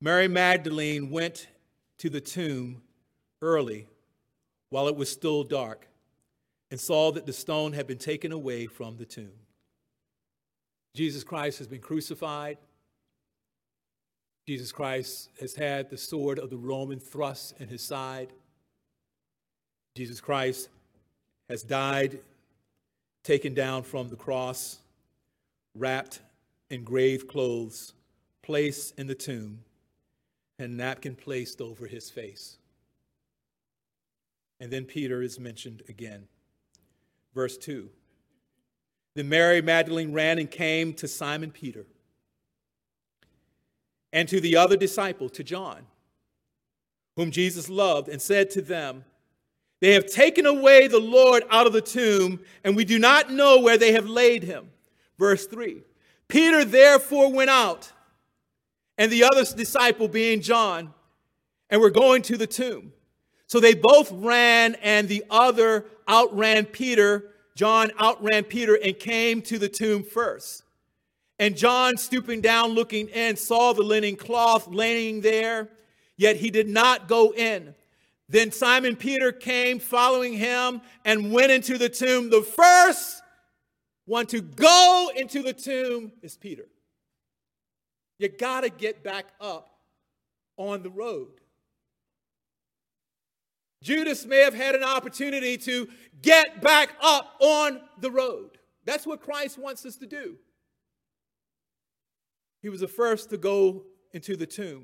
Mary Magdalene went to the tomb early while it was still dark and saw that the stone had been taken away from the tomb. Jesus Christ has been crucified. Jesus Christ has had the sword of the Roman thrust in his side. Jesus Christ has died, taken down from the cross, wrapped in grave clothes, placed in the tomb, and a napkin placed over his face. And then Peter is mentioned again. Verse 2. Then Mary Magdalene ran and came to Simon Peter and to the other disciple, to John, whom Jesus loved, and said to them, "They have taken away the Lord out of the tomb, and we do not know where they have laid him." Verse 3. Peter therefore went out, and the other disciple, being John, and were going to the tomb. So they both ran, and the other outran Peter. John outran Peter and came to the tomb first. And John, stooping down, looking in, saw the linen cloth laying there, yet he did not go in. Then Simon Peter came following him and went into the tomb. The first one to go into the tomb is Peter. You got to get back up on the road. Judas may have had an opportunity to get back up on the road. That's what Christ wants us to do. He was the first to go into the tomb.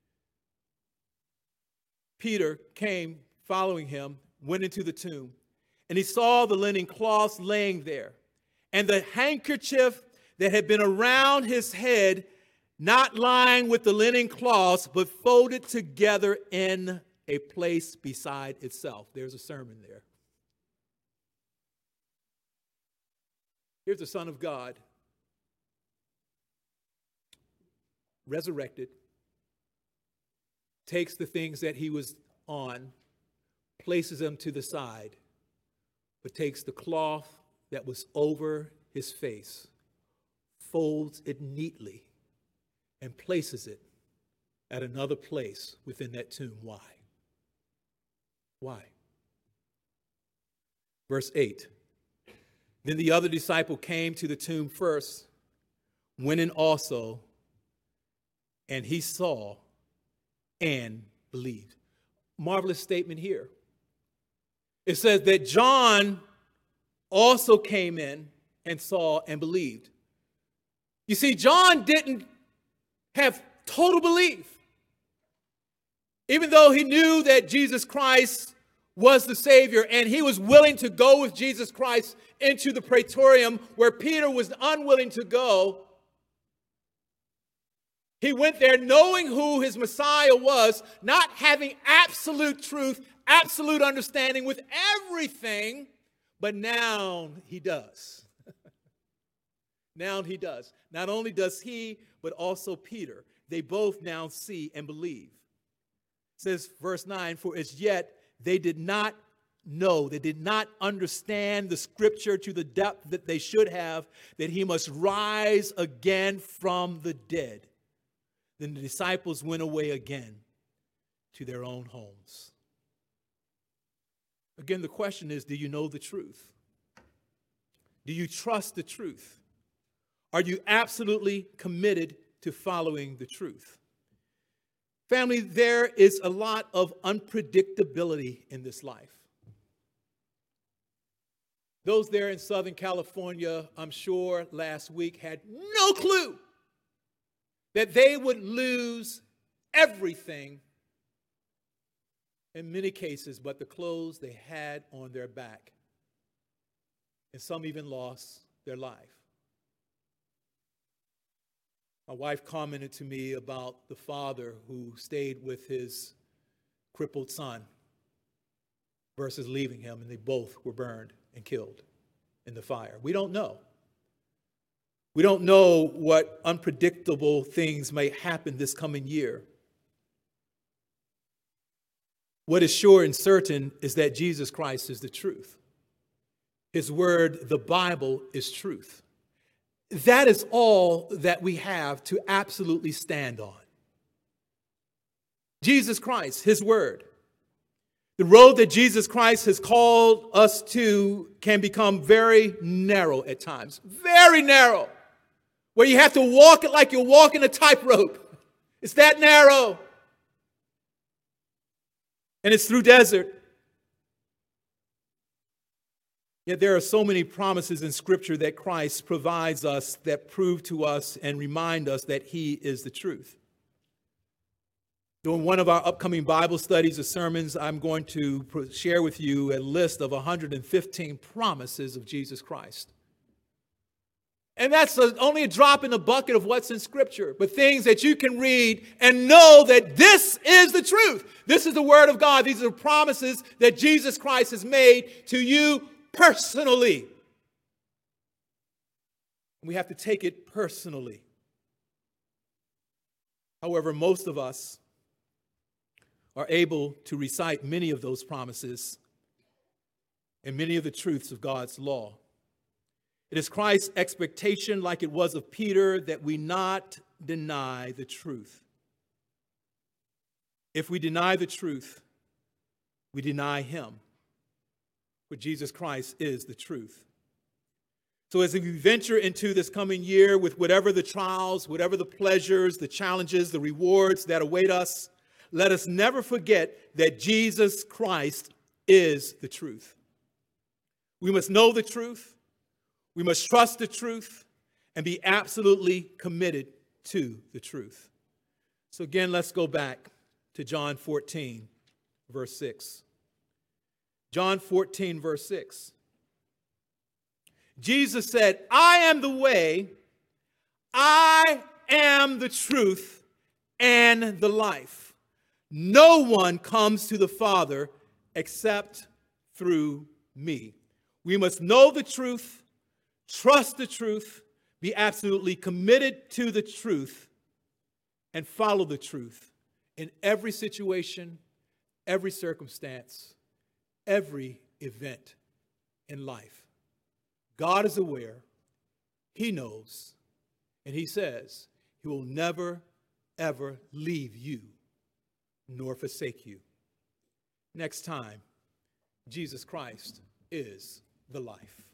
Peter came following him, went into the tomb, and he saw the linen cloths laying there, and the handkerchief that had been around his head, not lying with the linen cloths, but folded together in a place beside itself. There's a sermon there. Here's the Son of God, resurrected, takes the things that he was on, places them to the side, but takes the cloth that was over his face, folds it neatly, and places it at another place within that tomb. Why? Why? Verse 8. Then the other disciple came to the tomb first, went in also, and he saw and believed. Marvelous statement here. It says that John also came in and saw and believed. You see, John didn't have total belief. Even though he knew that Jesus Christ was the Savior, and he was willing to go with Jesus Christ into the praetorium where Peter was unwilling to go, he went there knowing who his Messiah was, not having absolute truth, absolute understanding with everything, but now he does. Now he does. Not only does he, but also Peter. They both now see and believe. It says, verse 9, for as yet they did not know, they did not understand the scripture to the depth that they should have, that he must rise again from the dead. Then the disciples went away again to their own homes. Again, the question is, do you know the truth? Do you trust the truth? Are you absolutely committed to following the truth? Family, there is a lot of unpredictability in this life. Those there in Southern California, I'm sure last week had no clue that they would lose everything, in many cases, but the clothes they had on their back. And some even lost their life. My wife commented to me about the father who stayed with his crippled son versus leaving him, and they both were burned and killed in the fire. We don't know. We don't know what unpredictable things may happen this coming year. What is sure and certain is that Jesus Christ is the truth. His word, the Bible, is truth. That is all that we have to absolutely stand on. Jesus Christ, his word. The road that Jesus Christ has called us to can become very narrow at times. Very narrow. Where you have to walk it like you're walking a tightrope. It's that narrow. And it's through desert. Yet there are so many promises in Scripture that Christ provides us that prove to us and remind us that he is the truth. During one of our upcoming Bible studies or sermons, I'm going to share with you a list of 115 promises of Jesus Christ. And that's only a drop in the bucket of what's in Scripture, but things that you can read and know that this is the truth. This is the Word of God. These are the promises that Jesus Christ has made to you personally. We have to take it personally. However, most of us are able to recite many of those promises and many of the truths of God's law. It is Christ's expectation, like it was of Peter, that we not deny the truth. If we deny the truth, we deny him. For Jesus Christ is the truth. So as we venture into this coming year with whatever the trials, whatever the pleasures, the challenges, the rewards that await us, let us never forget that Jesus Christ is the truth. We must know the truth. We must trust the truth and be absolutely committed to the truth. So again, let's go back to John 14, verse 6. John 14, verse 6. Jesus said, I am the way, I am the truth, and the life. No one comes to the Father except through me. We must know the truth, trust the truth, be absolutely committed to the truth, and follow the truth in every situation, every circumstance, every event in life. God is aware, he knows, and he says he will never, ever leave you nor forsake you. Next time, Jesus Christ is the life.